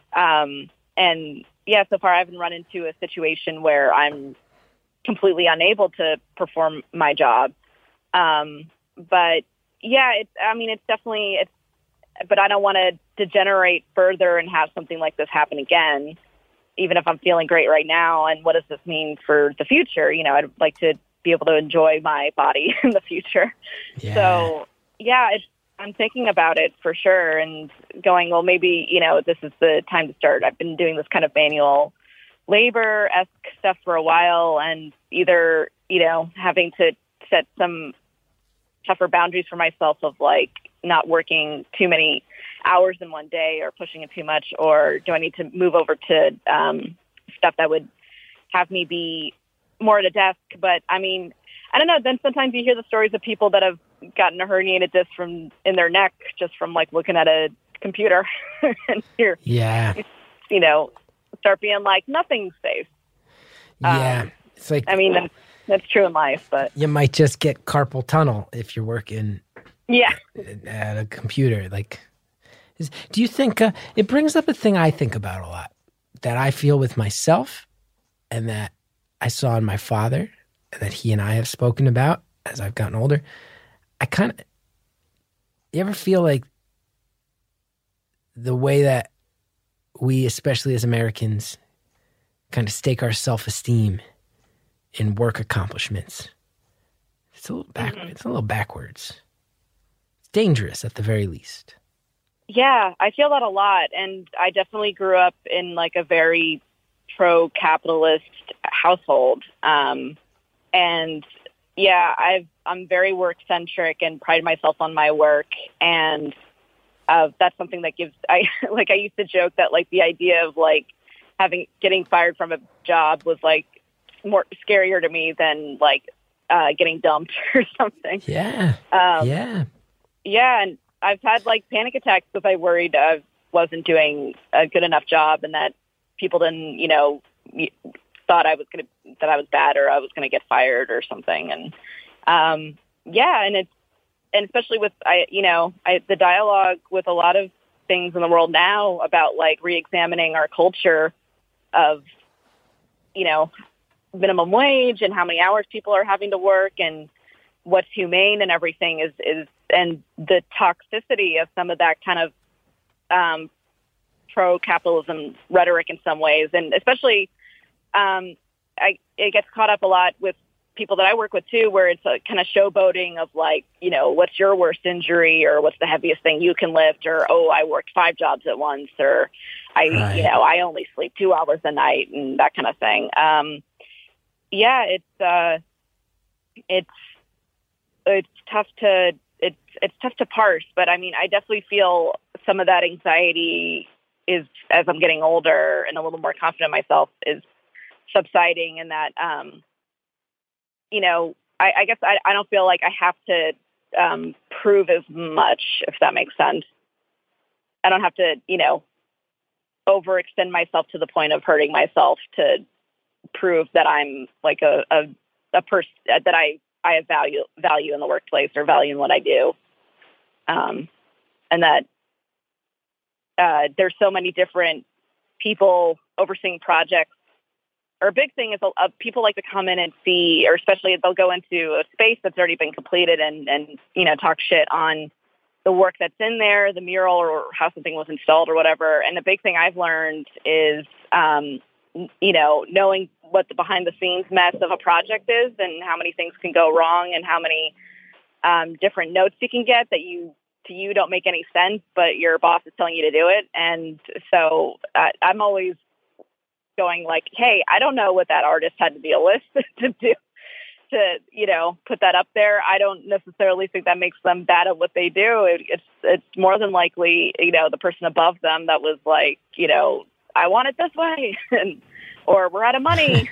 so far I haven't run into a situation where I'm completely unable to perform my job. But yeah, it's definitely, but I don't want to degenerate further and have something like this happen again, even if I'm feeling great right now. And what does this mean for the future? I'd like to be able to enjoy my body in the future. Yeah. So yeah, I'm thinking about it for sure and going, well, maybe, this is the time to start. I've been doing this kind of manual labor-esque stuff for a while, and either, having to set some tougher boundaries for myself of like not working too many hours in one day or pushing it too much, or do I need to move over to stuff that would have me be more at a desk? But I don't know. Then sometimes you hear the stories of people that have gotten a herniated disc in their neck just from like looking at a computer, and you start being like, nothing's safe. Yeah, it's like that's true in life, but you might just get carpal tunnel if you're working. Yeah, at a computer. Like, do you think it brings up a thing I think about a lot that I feel with myself, and that I saw in my father, and that he and I have spoken about as I've gotten older? You ever feel like the way that we, especially as Americans, kind of stake our self-esteem in work accomplishments? It's a little backwards. It's a little backwards. It's dangerous at the very least. Yeah, I feel that a lot. And I definitely grew up in like a very pro-capitalist household. And yeah, I'm very work-centric and pride myself on my work. And that's something that I used to joke that like the idea of like getting fired from a job was like more scarier to me than like getting dumped or something. Yeah. Yeah. And I've had like panic attacks because I worried I wasn't doing a good enough job and that people didn't, thought that I was bad or I was going to get fired or something. And and especially with the dialogue with a lot of things in the world now about like reexamining our culture of minimum wage and how many hours people are having to work and what's humane and everything is and the toxicity of some of that kind of pro-capitalism rhetoric in some ways, and especially it gets caught up a lot with people that I work with too, where it's a kind of showboating of like, what's your worst injury or what's the heaviest thing you can lift, or, oh, I worked 5 jobs at once, or I only sleep 2 hours a night and that kind of thing. It's tough to parse, but I mean, I definitely feel some of that anxiety is, as I'm getting older and a little more confident in myself, is subsiding, and that, I guess I don't feel like I have to prove as much, if that makes sense. I don't have to, overextend myself to the point of hurting myself to prove that I'm like a person that I have value in the workplace or value in what I do. And that there's so many different people overseeing projects. Or a big thing is people like to come in and see, or especially they'll go into a space that's already been completed and talk shit on the work that's in there, the mural, or how something was installed or whatever. And the big thing I've learned is, knowing what the behind the scenes mess of a project is and how many things can go wrong and how many different notes you can get that to you don't make any sense, but your boss is telling you to do it. And so I'm always going like, hey, I don't know what that artist had to deal with to do, to put that up there. I don't necessarily think that makes them bad at what they do. It's more than likely, the person above them that was like, I want it this way, or we're out of money.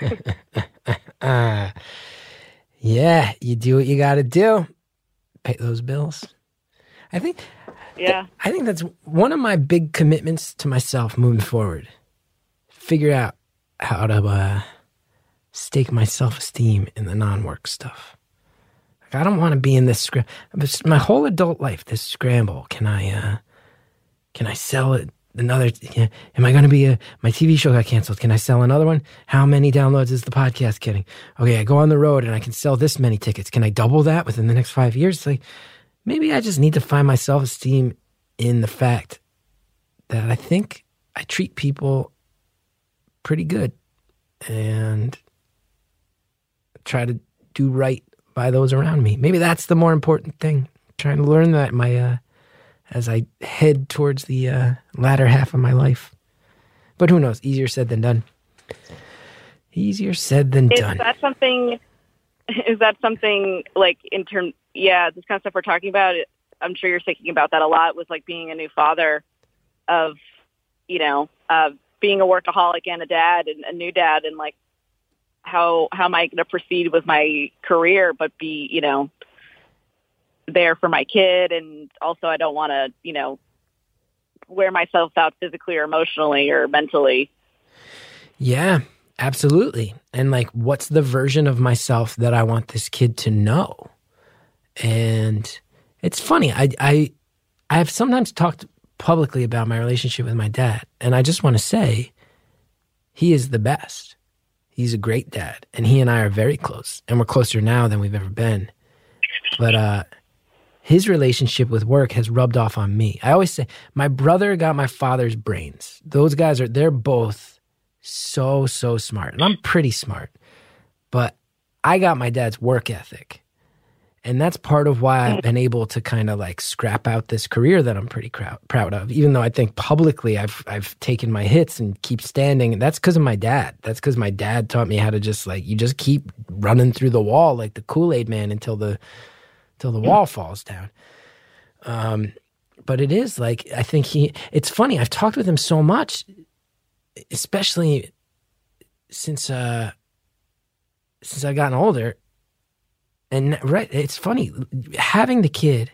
Yeah, you do what you got to do. Pay those bills. I think that's one of my big commitments to myself moving forward. Figure out how to stake my self-esteem in the non-work stuff. Like, I don't want to be in this my whole adult life, this scramble. Can I sell it? Another, am I going to be my TV show got canceled. Can I sell another one? How many downloads is the podcast getting? Okay, I go on the road and I can sell this many tickets. Can I double that within the next 5 years? It's like, maybe I just need to find my self-esteem in the fact that I think I treat people pretty good and try to do right by those around me. Maybe that's the more important thing. Trying to learn that as I head towards the latter half of my life. But who knows? Easier said than done. Easier said than done. Is that something like this kind of stuff we're talking about? I'm sure you're thinking about that a lot with like being a new father, of being a workaholic and a dad and a new dad, and like how am I going to proceed with my career but be there for my kid, and also I don't want to wear myself out physically or emotionally or mentally. Yeah, absolutely. And like, what's the version of myself that I want this kid to know? And it's funny, I have sometimes talked publicly about my relationship with my dad, and I just want to say he is the best. He's a great dad, and he and I are very close, and we're closer now than we've ever been. But his relationship with work has rubbed off on me. I always say, my brother got my father's brains. Those guys they're both so smart, and I'm pretty smart, but I got my dad's work ethic. And that's part of why I've been able to kind of like scrap out this career that I'm pretty proud of, even though I think publicly I've taken my hits and keep standing. And that's because of my dad. That's because my dad taught me how to just like, you just keep running through the wall like the Kool-Aid man until the wall falls down. But it is like, I think it's funny. I've talked with him so much, especially since I've gotten older. And right, it's funny, having the kid,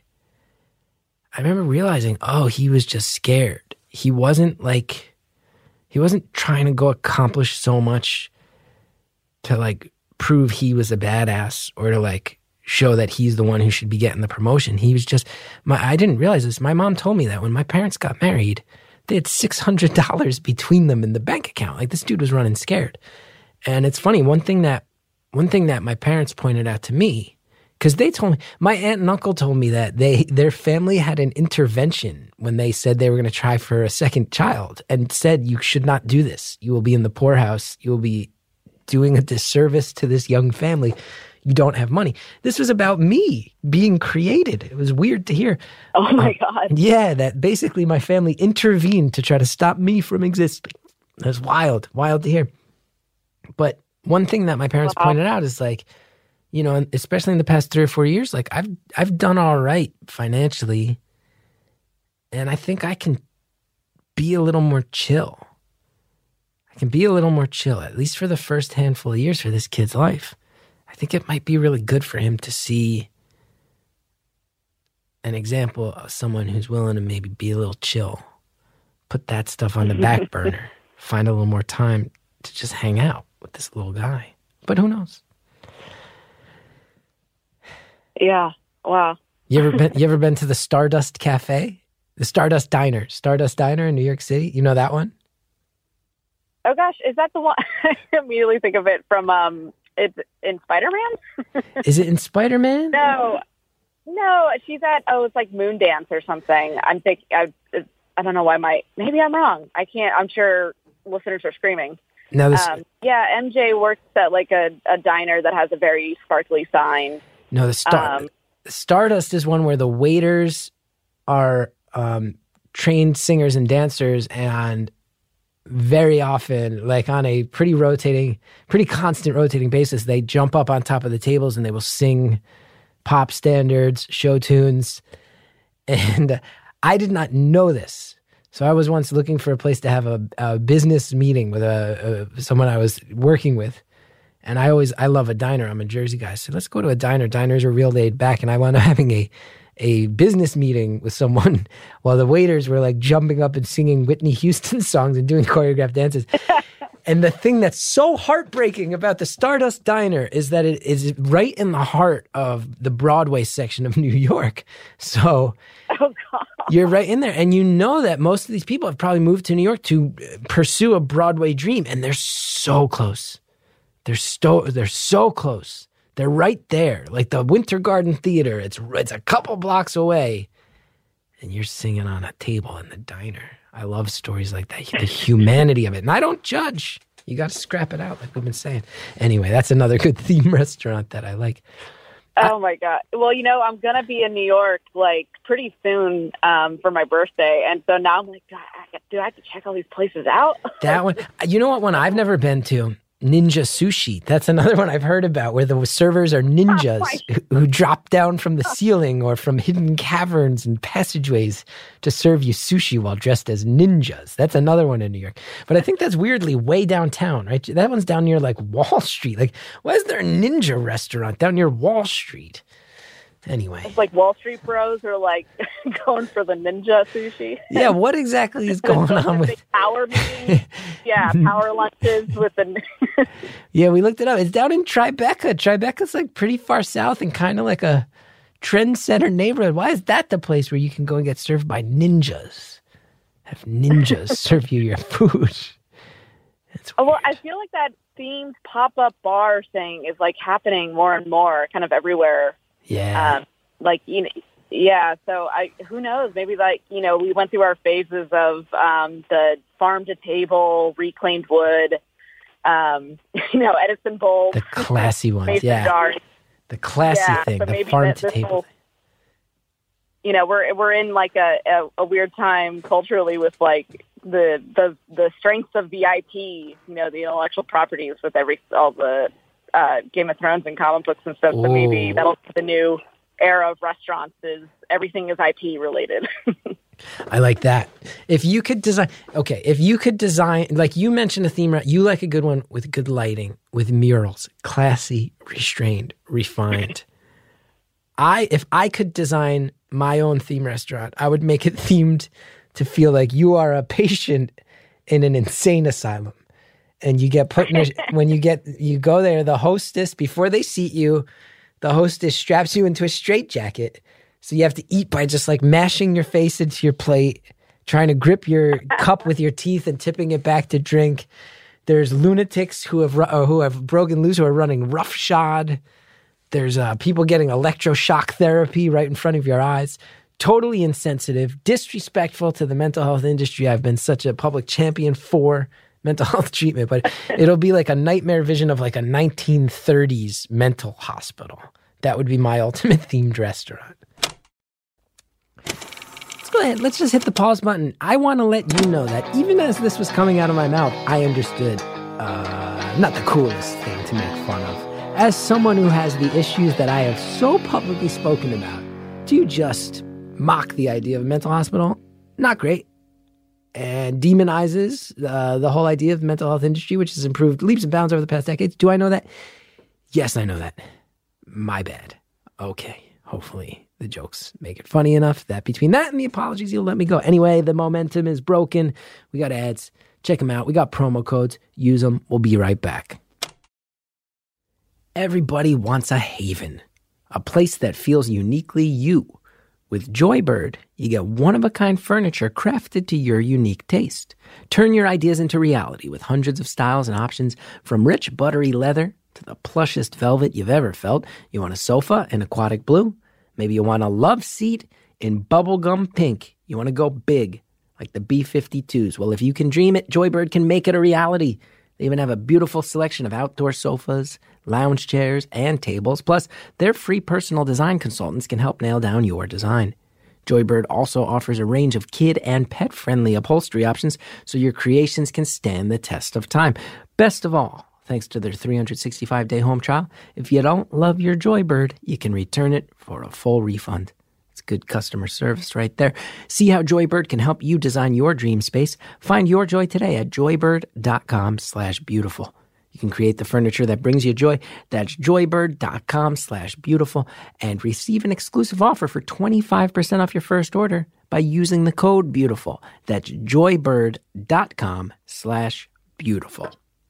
I remember realizing, he was just scared. He wasn't trying to go accomplish so much to like prove he was a badass or to like show that he's the one who should be getting the promotion. He was just, I didn't realize this. My mom told me that when my parents got married, they had $600 between them in the bank account. Like, this dude was running scared. And it's funny, one thing that my parents pointed out to me, because they told me, my aunt and uncle told me that their family had an intervention when they said they were going to try for a second child and said, you should not do this. You will be in the poorhouse. You will be doing a disservice to this young family. you don't have money. This was about me being created. It was weird to hear. Oh my God. Yeah, that basically my family intervened to try to stop me from existing. That's wild to hear. But one thing that my parents pointed out is like, you know, especially in the past 3 or 4 years, like I've done all right financially, and I think I can be a little more chill. I can be a little more chill, at least for the first handful of years for this kid's life. I think it might be really good for him to see an example of someone who's willing to maybe be a little chill, put that stuff on the back burner, find a little more time to just hang out with this little guy. But who knows? Yeah. Wow. You ever been to the Stardust Cafe? The Stardust Diner in New York City. You know that one? Oh gosh, is that the one? I immediately think of it from it's in Spider-Man. Is it in Spider-Man? No, she's at it's like Moondance or something. I'm thinking I don't know why maybe I'm wrong. I'm sure listeners are screaming. No, MJ works at like a diner that has a very sparkly sign. No, the Stardust is one where the waiters are trained singers and dancers, and very often, like on a pretty constant rotating basis, they jump up on top of the tables and they will sing pop standards, show tunes. And I did not know this. So I was once looking for a place to have a business meeting with someone I was working with. And I love a diner. I'm a Jersey guy. So let's go to a diner. Diners are real laid back. And I wound up having a business meeting with someone while the waiters were like jumping up and singing Whitney Houston songs and doing choreographed dances. And the thing that's so heartbreaking about the Stardust Diner is that it is right in the heart of the Broadway section of New York. So you're right in there. And you know that most of these people have probably moved to New York to pursue a Broadway dream. And they're so close. They're so close. They're right there. Like the Winter Garden Theater. It's a couple blocks away. And you're singing on a table in the diner. I love stories like that. The humanity of it. And I don't judge. You got to scrap it out like we've been saying. Anyway, that's another good theme restaurant that I like. Oh, my God. Well, you know, I'm going to be in New York like pretty soon for my birthday. And so now I'm like, God, do I have to check all these places out? That one. You know what one I've never been to? Ninja Sushi. That's another one I've heard about where the servers are ninjas who drop down from the ceiling or from hidden caverns and passageways to serve you sushi while dressed as ninjas. That's another one in New York. But I think that's weirdly way downtown, right? That one's down near like Wall Street. Like, why is there a ninja restaurant down near Wall Street? Anyway. It's like Wall Street bros are like going for the ninja sushi. Yeah, what exactly is going on with power meetings? Yeah, power lunches with the Yeah, we looked it up. It's down in Tribeca. Tribeca's like pretty far south and kind of like a trend center neighborhood. Why is that the place where you can go and get served by ninjas? Have ninjas serve you your food. Well, I feel like that themed pop-up bar thing is like happening more and more kind of everywhere. Yeah. So who knows? Maybe we went through our phases of the farm to table, reclaimed wood, Edison Bowl. The classy ones, yeah. The classy thing, so the farm to table. We're in like a weird time culturally with like the strengths of VIP, the intellectual properties with all the Game of Thrones and comic books and stuff. So maybe that'll be the new era of restaurants is everything is IP related. I like that. If you could design, like you mentioned a theme, you like a good one with good lighting, with murals, classy, restrained, refined. If I could design my own theme restaurant, I would make it themed to feel like you are a patient in an insane asylum. And you get put in you go there, the hostess, before they seat you, the hostess straps you into a straitjacket. So you have to eat by just like mashing your face into your plate, trying to grip your cup with your teeth and tipping it back to drink. There's lunatics who have broken loose, who are running roughshod. There's people getting electroshock therapy right in front of your eyes. Totally insensitive, disrespectful to the mental health industry I've been such a public champion for. mental health treatment, but it'll be like a nightmare vision of like a 1930s mental hospital. That would be my ultimate themed restaurant. Let's go ahead. Let's just hit the pause button. I want to let you know that even as this was coming out of my mouth, I understood not the coolest thing to make fun of. As someone who has the issues that I have so publicly spoken about, to just mock the idea of a mental hospital, not great. And demonizes the whole idea of the mental health industry, which has improved leaps and bounds over the past decades. Do I know that? Yes, I know that. My bad. Okay, hopefully the jokes make it funny enough that between that and the apologies, you'll let me go. Anyway, the momentum is broken. We got ads. Check them out. We got promo codes. Use them. We'll be right back. Everybody wants a haven, a place that feels uniquely you. With Joybird, you get one-of-a-kind furniture crafted to your unique taste. Turn your ideas into reality with hundreds of styles and options, from rich, buttery leather to the plushest velvet you've ever felt. You want a sofa in aquatic blue? Maybe you want a love seat in bubblegum pink. You want to go big, like the B-52s. Well, if you can dream it, Joybird can make it a reality. They even have a beautiful selection of outdoor sofas, lounge chairs, and tables. Plus, their free personal design consultants can help nail down your design. Joybird also offers a range of kid and pet-friendly upholstery options so your creations can stand the test of time. Best of all, thanks to their 365-day home trial, if you don't love your Joybird, you can return it for a full refund. It's good customer service right there. See how Joybird can help you design your dream space. Find your joy today at joybird.com/beautiful. You can create the furniture that brings you joy. That's joybird.com/beautiful and receive an exclusive offer for 25% off your first order by using the code BEAUTIFUL. That's joybird.com/beautiful.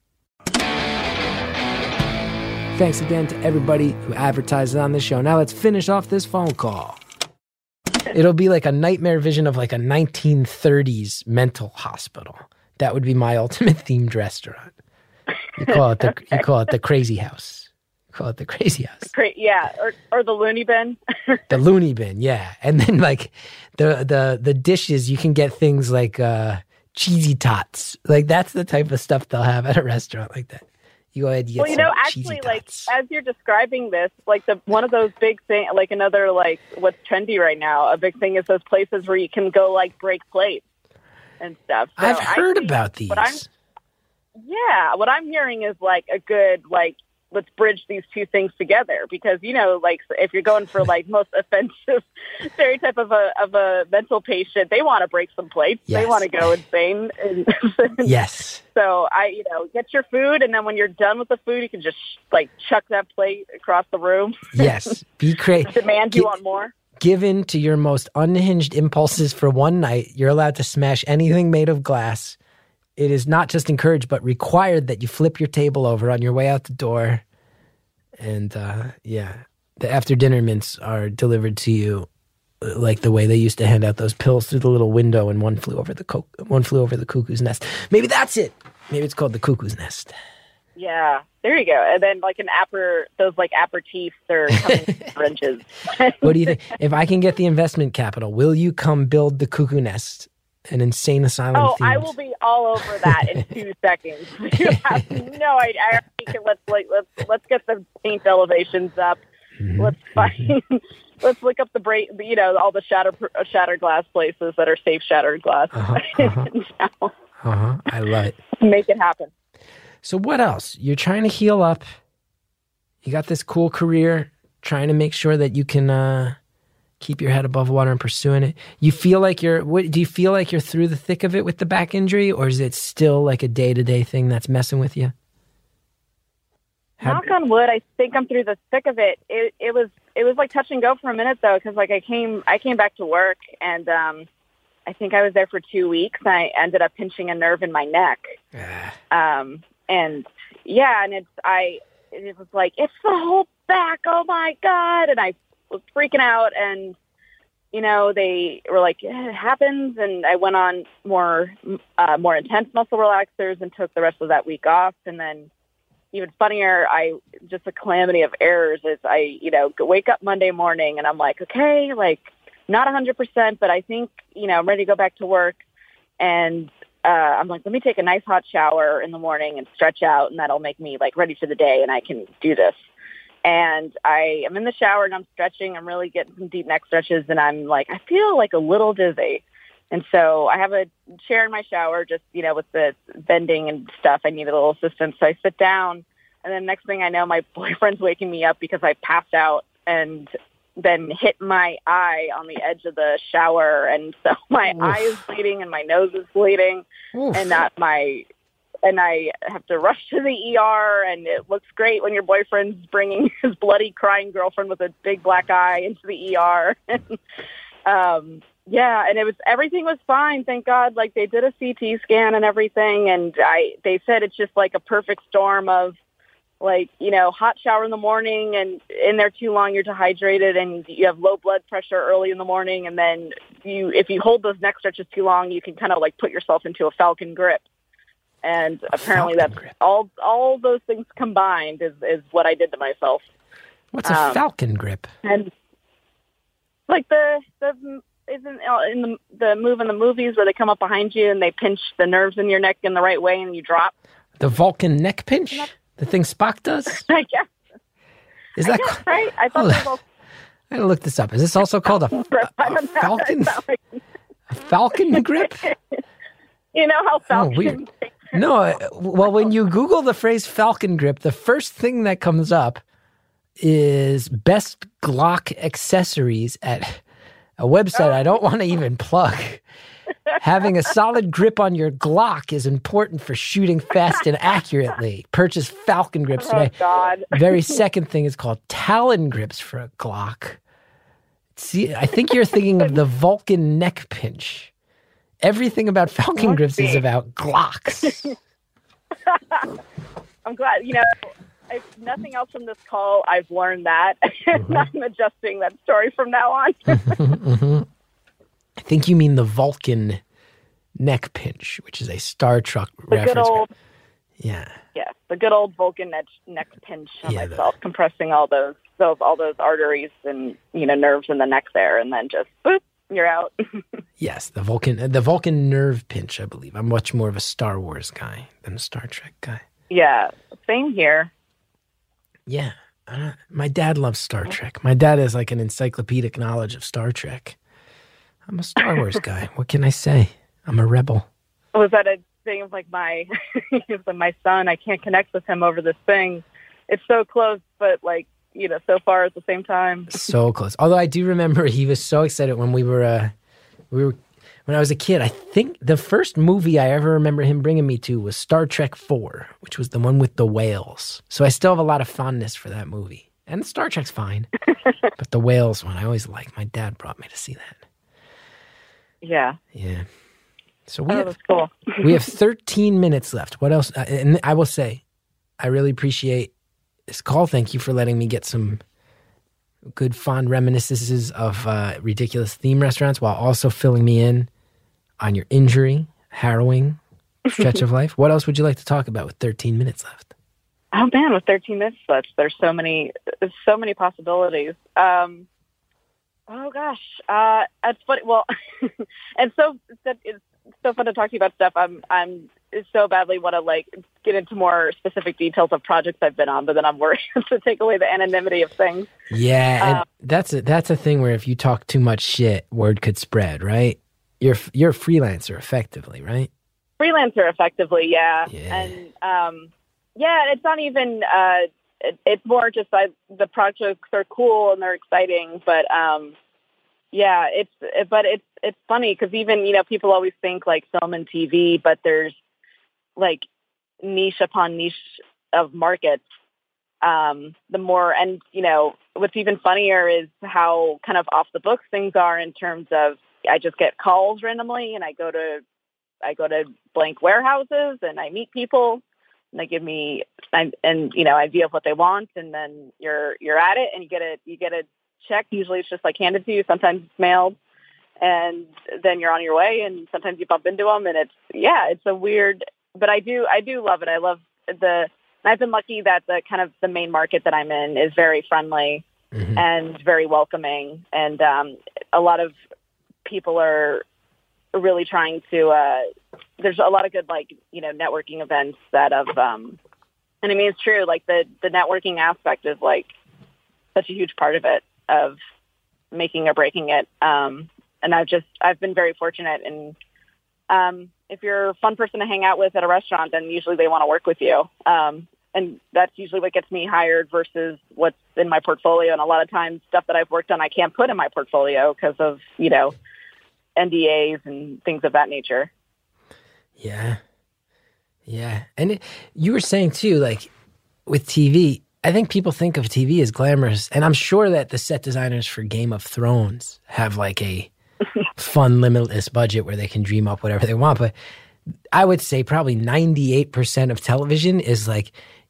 Thanks again to everybody who advertised on this show. Now let's finish off this phone call. It'll be like a nightmare vision of like a 1930s mental hospital. That would be my ultimate themed restaurant. You call it the Crazy House. You call it the Crazy House. Or the Looney Bin. The Looney Bin, yeah. And then like the dishes, you can get things like cheesy tots. Like that's the type of stuff they'll have at a restaurant like that. You go ahead and get actually, like as you're describing this, like one of those big things, like another like what's trendy right now, a big thing is those places where you can go like break plates and stuff. So I've heard about these. What I'm hearing is like a good like let's bridge these two things together because like if you're going for like most offensive stereotype of a mental patient, they want to break some plates. Yes. They want to go insane. Yes. So get your food, and then when you're done with the food, you can just like chuck that plate across the room. Yes. Be crazy. Demand you want more. Given to your most unhinged impulses for one night, you're allowed to smash anything made of glass. It is not just encouraged, but required that you flip your table over on your way out the door. And the after dinner mints are delivered to you like the way they used to hand out those pills through the little window, and one flew over the cuckoo's nest. Maybe that's it. Maybe it's called the cuckoo's nest. Yeah, there you go. And then like those like aperitifs are coming in syringes. What do you think? If I can get the investment capital, will you come build the cuckoo nest? An insane asylum. Oh, I will be all over that in 2 seconds. You have no idea. I think let's get the paint elevations up. Mm-hmm. Let's look up all the shattered glass places that are safe shattered glass. I love it. Make it happen. So what else? You're trying to heal up. You got this cool career, trying to make sure that you can keep your head above water and pursuing it. You feel like do you feel like you're through the thick of it with the back injury, or is it still like a day-to-day thing that's messing with you? Knock on wood, I think I'm through the thick of it. It was like touch and go for a minute though, because like I came back to work, and I think I was there for 2 weeks, and I ended up pinching a nerve in my neck. And it was like, it's the whole back. Oh my God. And I was freaking out, and they were like, it happens, and I went on more intense muscle relaxers and took the rest of that week off. And then even funnier, just a calamity of errors is I wake up Monday morning and I'm like, okay, like not 100%, but I think I'm ready to go back to work. And I'm like, let me take a nice hot shower in the morning and stretch out, and that'll make me like ready for the day, and I can do this. And I am in the shower and I'm stretching. I'm really getting some deep neck stretches, and I'm like, I feel like a little dizzy. And so I have a chair in my shower, just, you know, with the bending and stuff. I need a little assistance. So I sit down, and then next thing I know, my boyfriend's waking me up because I passed out and then hit my eye on the edge of the shower. And so my eye is bleeding and my nose is bleeding. And and I have to rush to the ER, and it looks great when your boyfriend's bringing his bloody crying girlfriend with a big black eye into the ER. Yeah, and everything was fine, thank God. Like, they did a CT scan and everything, and they said it's just like a perfect storm of, like, you know, hot shower in the morning, and in there too long, you're dehydrated, and you have low blood pressure early in the morning, and then if you hold those neck stretches too long, you can kind of like put yourself into a falcon grip. And apparently that's all those things combined is what I did to myself. What's a falcon grip? And like isn't in the move in the movies where they come up behind you and they pinch the nerves in your neck in the right way and you drop? The Vulcan neck pinch? The thing Spock does? I guess. Is that right? I thought that was I gotta look this up. Is this also called a falcon? A falcon grip? You know how falcon... weird. No, well, when you Google the phrase falcon grip, the first thing that comes up is best Glock accessories at a website I don't want to even plug. Having a solid grip on your Glock is important for shooting fast and accurately. Purchase falcon grips today. Oh, God. Very second thing is called Talon grips for a Glock. See, I think you're thinking of the Vulcan neck pinch. Everything about falcon grips is about Glocks. I'm glad. You know, if nothing else from this call, I've learned that. I'm adjusting that story from now on. I think you mean the Vulcan neck pinch, which is a Star Trek reference. Yeah, the good old Vulcan neck pinch on myself, compressing all those arteries and, you know, nerves in the neck there, and then just boop, you're out. Yes, the Vulcan nerve pinch, I believe. I'm much more of a Star Wars guy than a Star Trek guy. Yeah, same here. Yeah, my dad loves Star Trek. My dad has like an encyclopedic knowledge of Star Trek. I'm a Star Wars guy. What can I say? I'm a rebel. Was that a thing of like my son? I can't connect with him over this thing. It's so close, but like, you know, so far at the same time. So close. Although I do remember he was so excited when when I was a kid. I think the first movie I ever remember him bringing me to was Star Trek 4, which was the one with the whales. So I still have a lot of fondness for that movie. And Star Trek's fine. But the whales one, I always liked. My dad brought me to see that. Yeah. Yeah. So cool. We have 13 minutes left. What else? And I will say, I really appreciate this call. Thank you for letting me get some good, fond reminiscences of ridiculous theme restaurants while also filling me in on your injury, harrowing stretch of life. What else would you like to talk about with 13 minutes left? Oh, man, with 13 minutes left, there's so many possibilities. Oh gosh, that's funny. Well, and it's so fun to talk to you about stuff. I'm so badly want to like get into more specific details of projects I've been on, but then I'm worried to take away the anonymity of things. Yeah, and that's a thing where if you talk too much shit, word could spread, right? You're a freelancer, effectively, right? Freelancer, effectively, yeah. And it's not even. It's more just the projects are cool and they're exciting, but it's funny because even, you know, people always think like film and TV, but there's like niche upon niche of markets. The more, and you know, what's even funnier is how kind of off the books things are in terms of I just get calls randomly and I go to blank warehouses and I meet people. And they give me idea of what they want, and then you're at it, and you get a check. Usually, it's just like handed to you. Sometimes it's mailed, and then you're on your way. And sometimes you bump into them, and it's a weird. But I do love it. I love I've been lucky that the main market that I'm in is very friendly and very welcoming, and a lot of people are really trying to there's a lot of good, like, you know, networking events that have, and I mean, it's true. Like the networking aspect is like such a huge part of it, of making or breaking it. And I've been very fortunate. And if you're a fun person to hang out with at a restaurant, then usually they want to work with you. And that's usually what gets me hired versus what's in my portfolio. And a lot of times stuff that I've worked on, I can't put in my portfolio because of, you know, NDAs and things of that nature. Yeah. Yeah. And you were saying too, like with TV, I think people think of TV as glamorous. And I'm sure that the set designers for Game of Thrones have like a fun, limitless budget where they can dream up whatever they want. But I would say probably 98% of television is like,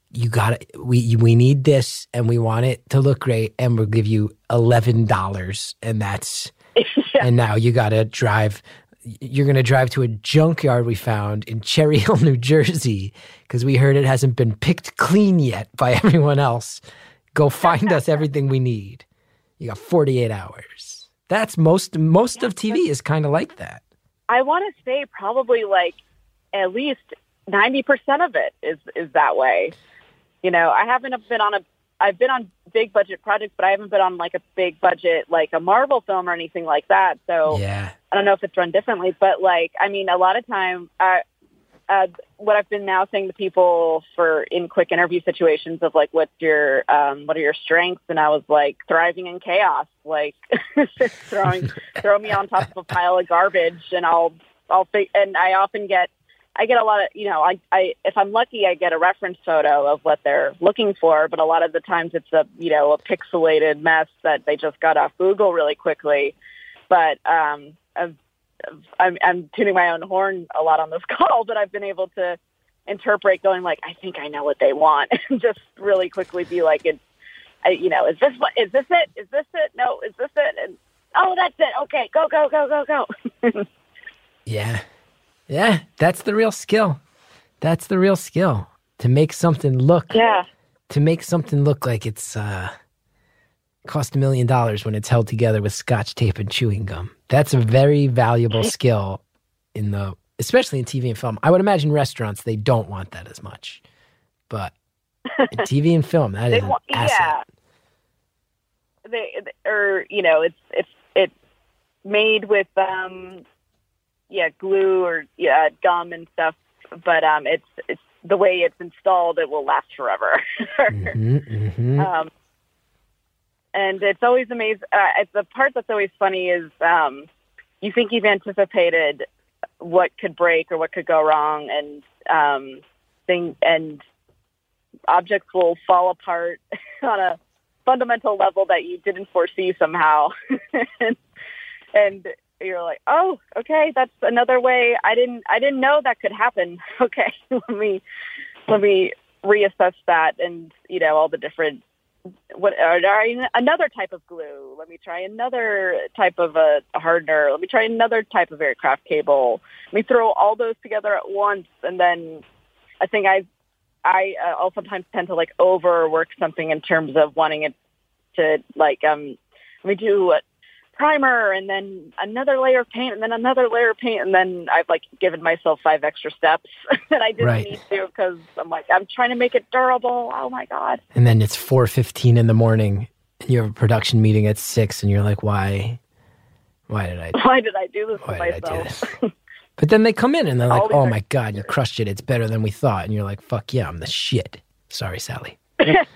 we need this and we want it to look great and we'll give you $11 and that's, and now you got to drive, you're going to drive to a junkyard we found in Cherry Hill, New Jersey, because we heard it hasn't been picked clean yet by everyone else. Go find us everything we need. You got 48 hours. That's most of TV is kind of like that. I want to say probably like at least 90% of it is that way. You know, I've been on big budget projects, but I haven't been on like a big budget, like a Marvel film or anything like that. So yeah. I don't know if it's run differently, but like, I mean, a lot of time, what I've been now saying to people in quick interview situations of like, what are your strengths? And I was like, thriving in chaos, like throw me on top of a pile of garbage and and I get a lot of, you know, I if I'm lucky, I get a reference photo of what they're looking for, but a lot of the times it's a pixelated mess that they just got off Google really quickly. But I'm tuning my own horn a lot on this call, but I've been able to interpret going like, I think I know what they want, and just really quickly be like, is this it? Is this it? No, is this it? And oh, that's it. Okay, go. Yeah. Yeah, that's the real skill. That's the real skill. To make something look like it's cost $1 million when it's held together with Scotch tape and chewing gum. That's a very valuable skill especially in TV and film. I would imagine restaurants, they don't want that as much. But in TV and film, that is an asset. Yeah. It's made with glue or gum and stuff, but it's the way it's installed, it will last forever. And it's always amazing. The part that's always funny is you think you've anticipated what could break or what could go wrong, and objects will fall apart on a fundamental level that you didn't foresee somehow. and you're like, oh, okay, that's another way. I didn't know that could happen. Okay, let me reassess that, and all the different another type of glue. Let me try another type of a hardener. Let me try another type of aircraft cable. Let me throw all those together at once, and then I think I'll sometimes tend to like overwork something in terms of wanting it to like let me do a primer and then another layer of paint and then another layer of paint, and then I've like given myself 5 extra steps that I didn't need to, because I'm like, I'm trying to make it durable. Oh my God. And then it's 4:15 in the morning and you have a production meeting at 6 and you're like, why did I do this to myself? But then they come in and they're like, oh my God, you crushed it. It's better than we thought. And you're like, fuck yeah, I'm the shit. Sorry, Sally. And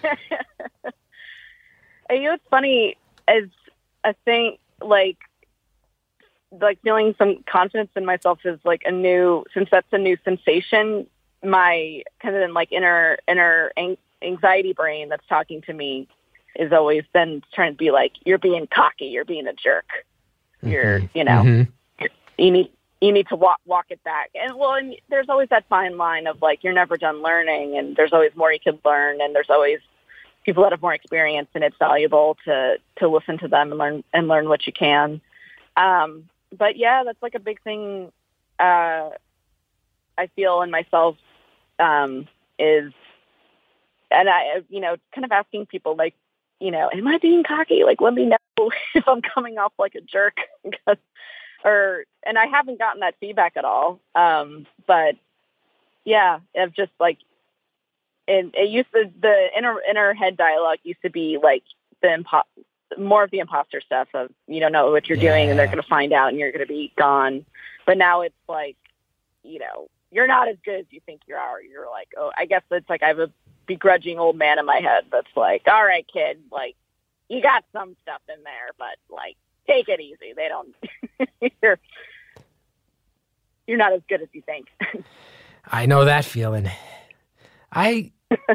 it's funny as a thing, like feeling some confidence in myself is like since that's a new sensation, my kind of like inner anxiety brain that's talking to me is always then trying to be like, you're being cocky, you're being a jerk. You're, you need to walk it back. And there's always that fine line of like, you're never done learning, and there's always more you could learn, and there's always people that have more experience, and it's valuable to listen to them and learn what you can. But yeah, that's like a big thing. I feel in myself, is, and I, kind of asking people like, am I being cocky? Like, let me know if I'm coming off like a jerk, because and I haven't gotten that feedback at all. But yeah, I've just like, it used to, the inner head dialogue used to be like more of the imposter stuff of, you don't know what you're doing and they're going to find out and you're going to be gone. But now it's like, you know, you're not as good as you think you are. You're like, oh, I guess it's like I have a begrudging old man in my head that's like, all right, kid, like, you got some stuff in there, but like, take it easy. They don't, you're not as good as you think. I know that feeling. I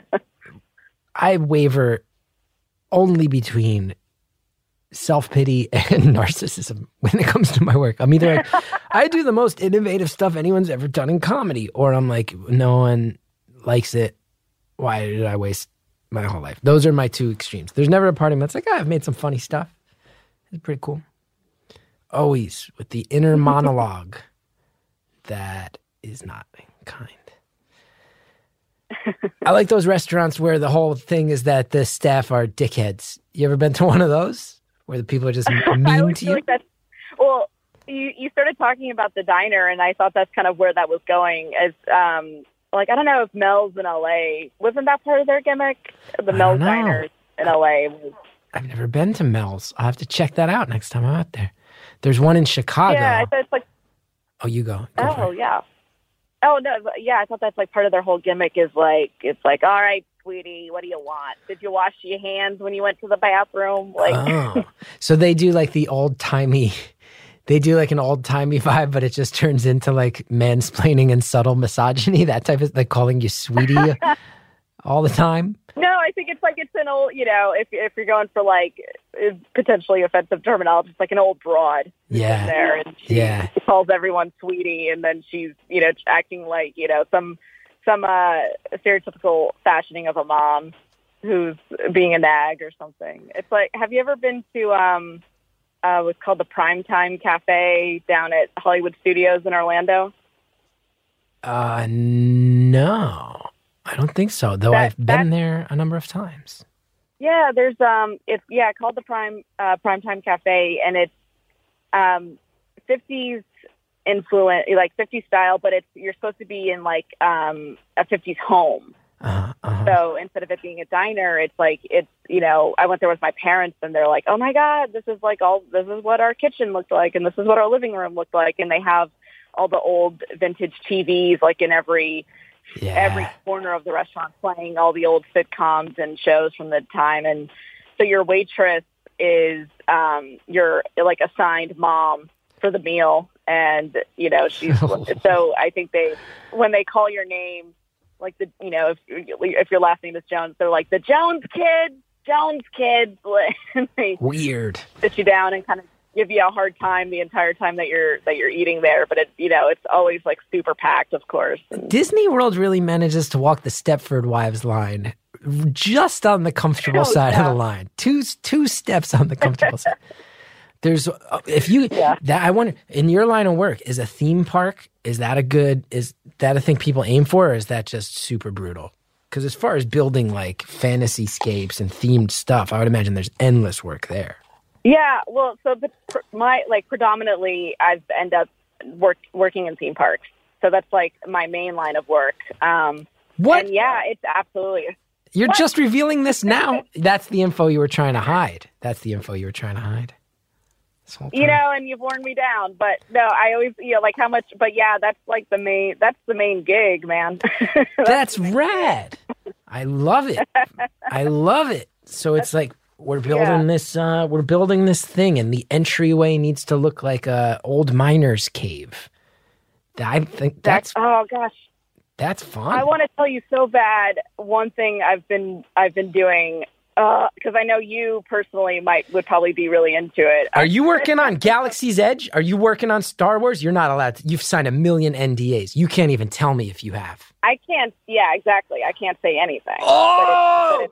waver only between self-pity and narcissism when it comes to my work. I'm either like, I do the most innovative stuff anyone's ever done in comedy, or I'm like, no one likes it. Why did I waste my whole life? Those are my two extremes. There's never a part of me that's like, I've made some funny stuff. It's pretty cool. Always with the inner monologue that is not kind. I like those restaurants where the whole thing is that the staff are dickheads. You ever been to one of those where the people are just mean to you? Like that's, well, you started talking about the diner, and I thought that's kind of where that was going. As like, I don't know if Mel's in LA, wasn't that part of their gimmick? The Mel's diners in LA. I've never been to Mel's. I'll have to check that out next time I'm out there. There's one in Chicago. Yeah, I thought it's like. Oh, you go. Oh, yeah. Oh, no, yeah, I thought that's like part of their whole gimmick is like, it's like, all right, sweetie, what do you want? Did you wash your hands when you went to the bathroom? Like, oh, so they do like the old-timey, they do like an old-timey vibe, but it just turns into like mansplaining and subtle misogyny, that type of, like calling you sweetie all the time. No, I think it's like it's an old, you know, if you're going for like potentially offensive terminology, it's like an old broad. Yeah. There, and she calls everyone sweetie, and then she's, you know, acting like, you know, some stereotypical fashioning of a mom who's being a nag or something. It's like, have you ever been to what's called the Primetime Cafe down at Hollywood Studios in Orlando? No. I don't think so, though. I've been there a number of times. Yeah, there's it's called the Primetime Cafe, and it's 50s influence, like 50s style, but you're supposed to be in like a 50s home. So instead of it being a diner, it's like, it's, you know, I went there with my parents, and they're like, oh my God, this is what our kitchen looked like, and this is what our living room looked like, and they have all the old vintage TVs like in every corner of the restaurant, playing all the old sitcoms and shows from the time. And so your waitress is your like assigned mom for the meal, and you know she's so I think when they call your name, like the, you know, if your last name is Jones, they're like the Jones kids. Weird. Sit you down and kind of give you a hard time the entire time that you're eating there, but it's always like super packed, of course. Disney World really manages to walk the Stepford Wives line just on the comfortable side of the line. Two steps on the comfortable side. There's I wonder, in your line of work, is a theme park, is that a thing people aim for, or is that just super brutal? Because as far as building like fantasy scapes and themed stuff, I would imagine there's endless work there. Yeah, well, so predominantly I've ended up working in theme parks. So that's like my main line of work. What? And yeah, it's absolutely. You're just revealing this now. That's the info you were trying to hide. This whole time. You know, and you've worn me down, but no, I always, you know, like how much, but yeah, that's like the main gig, man. That's rad. I love it. So it's like, we're building this thing, and the entryway needs to look like a old miner's cave. I think that's oh gosh, that's fun. I want to tell you so bad. One thing I've been doing, because I know you personally would probably be really into it. Are you working on Galaxy's Edge? Are you working on Star Wars? You're not allowed to. You've signed 1 million NDAs. You can't even tell me if you have. I can't. Yeah, exactly. I can't say anything. Oh.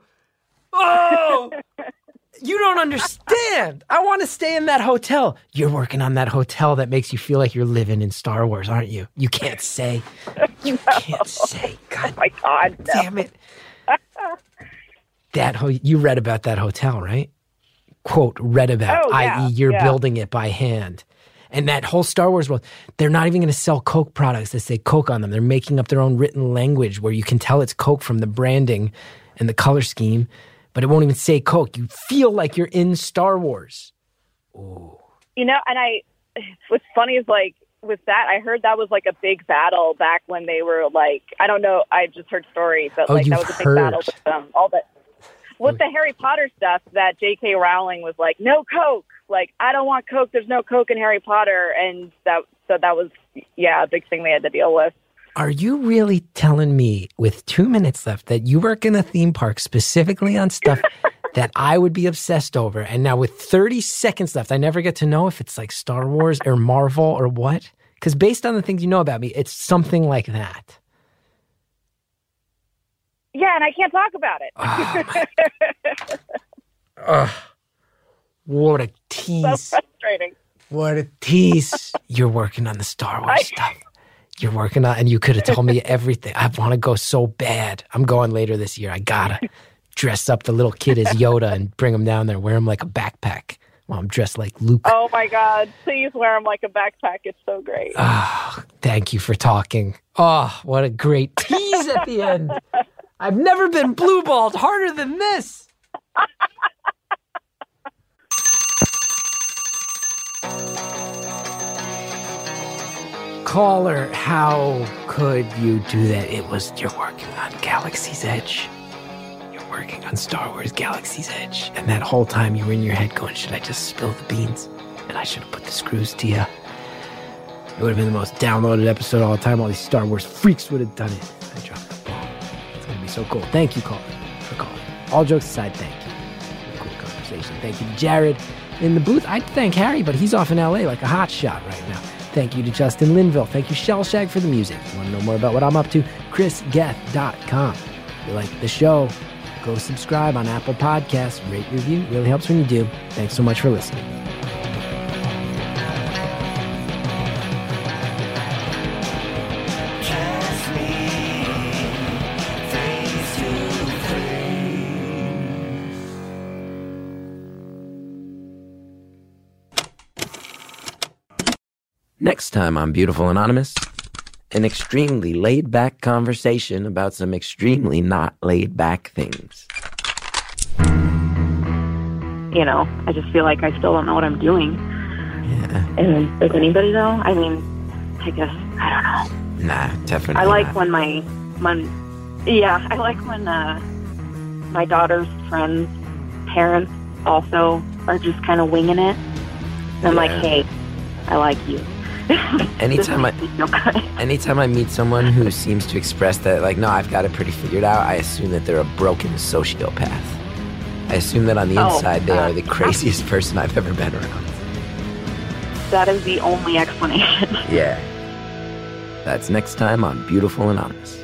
You don't understand. I want to stay in that hotel. You're working on that hotel that makes you feel like you're living in Star Wars, aren't you? You can't say. You can't say. God, oh my God, no. Damn it. You read about that hotel, right? Quote, read about, i.e. you're building it by hand. And that whole Star Wars world, they're not even going to sell Coke products that say Coke on them. They're making up their own written language where you can tell it's Coke from the branding and the color scheme, but it won't even say Coke. You feel like you're in Star Wars. Ooh. You know, and what's funny is like with that, I heard that was like a big battle back when they were like, I don't know, I just heard stories, but like that was a big battle with them. With the Harry Potter stuff, that J.K. Rowling was like, no Coke. Like, I don't want Coke. There's no Coke in Harry Potter. And that was, a big thing they had to deal with. Are you really telling me with 2 minutes left that you work in a theme park specifically on stuff that I would be obsessed over? And now with 30 seconds left, I never get to know if it's like Star Wars or Marvel or what? Because based on the things you know about me, it's something like that. Yeah, and I can't talk about it. What a tease. So frustrating. What a tease. You're working on the Star Wars stuff. You're working on, and you could have told me everything. I want to go so bad. I'm going later this year. I gotta dress up the little kid as Yoda and bring him down there, wear him like a backpack while I'm dressed like Luke. Oh my God. Please wear him like a backpack. It's so great. Oh, thank you for talking. Oh, what a great tease at the end. I've never been blue-balled harder than this. Caller, how could you do that? You're working on Galaxy's Edge. You're working on Star Wars Galaxy's Edge. And that whole time you were in your head going, should I just spill the beans? And I should have put the screws to you. It would have been the most downloaded episode of all the time. All these Star Wars freaks would have done it. I dropped the ball. It's going to be so cool. Thank you, caller, for calling. All jokes aside, thank you. Cool conversation. Thank you to Jared in the booth. I'd thank Harry, but he's off in L.A. like a hot shot right now. Thank you to Justin Linville. Thank you, Shellshag, for the music. If you want to know more about what I'm up to, chrisgeth.com. If you like the show, go subscribe on Apple Podcasts. Rate, review. It really helps when you do. Thanks so much for listening. Next time on Beautiful Anonymous, an extremely laid-back conversation about some extremely not laid-back things. You know, I just feel like I still don't know what I'm doing. Yeah. And does anybody though? I mean, I guess, I don't know. Nah, definitely I like not. when I like when my daughter's friends' parents also are just kind of winging it. And I'm like, hey, I like you. Anytime I meet someone who seems to express that, like, no, I've got it pretty figured out, I assume that they're a broken sociopath. I assume that on the inside they are the craziest person I've ever been around. That is the only explanation. Yeah. That's next time on Beautiful Anonymous.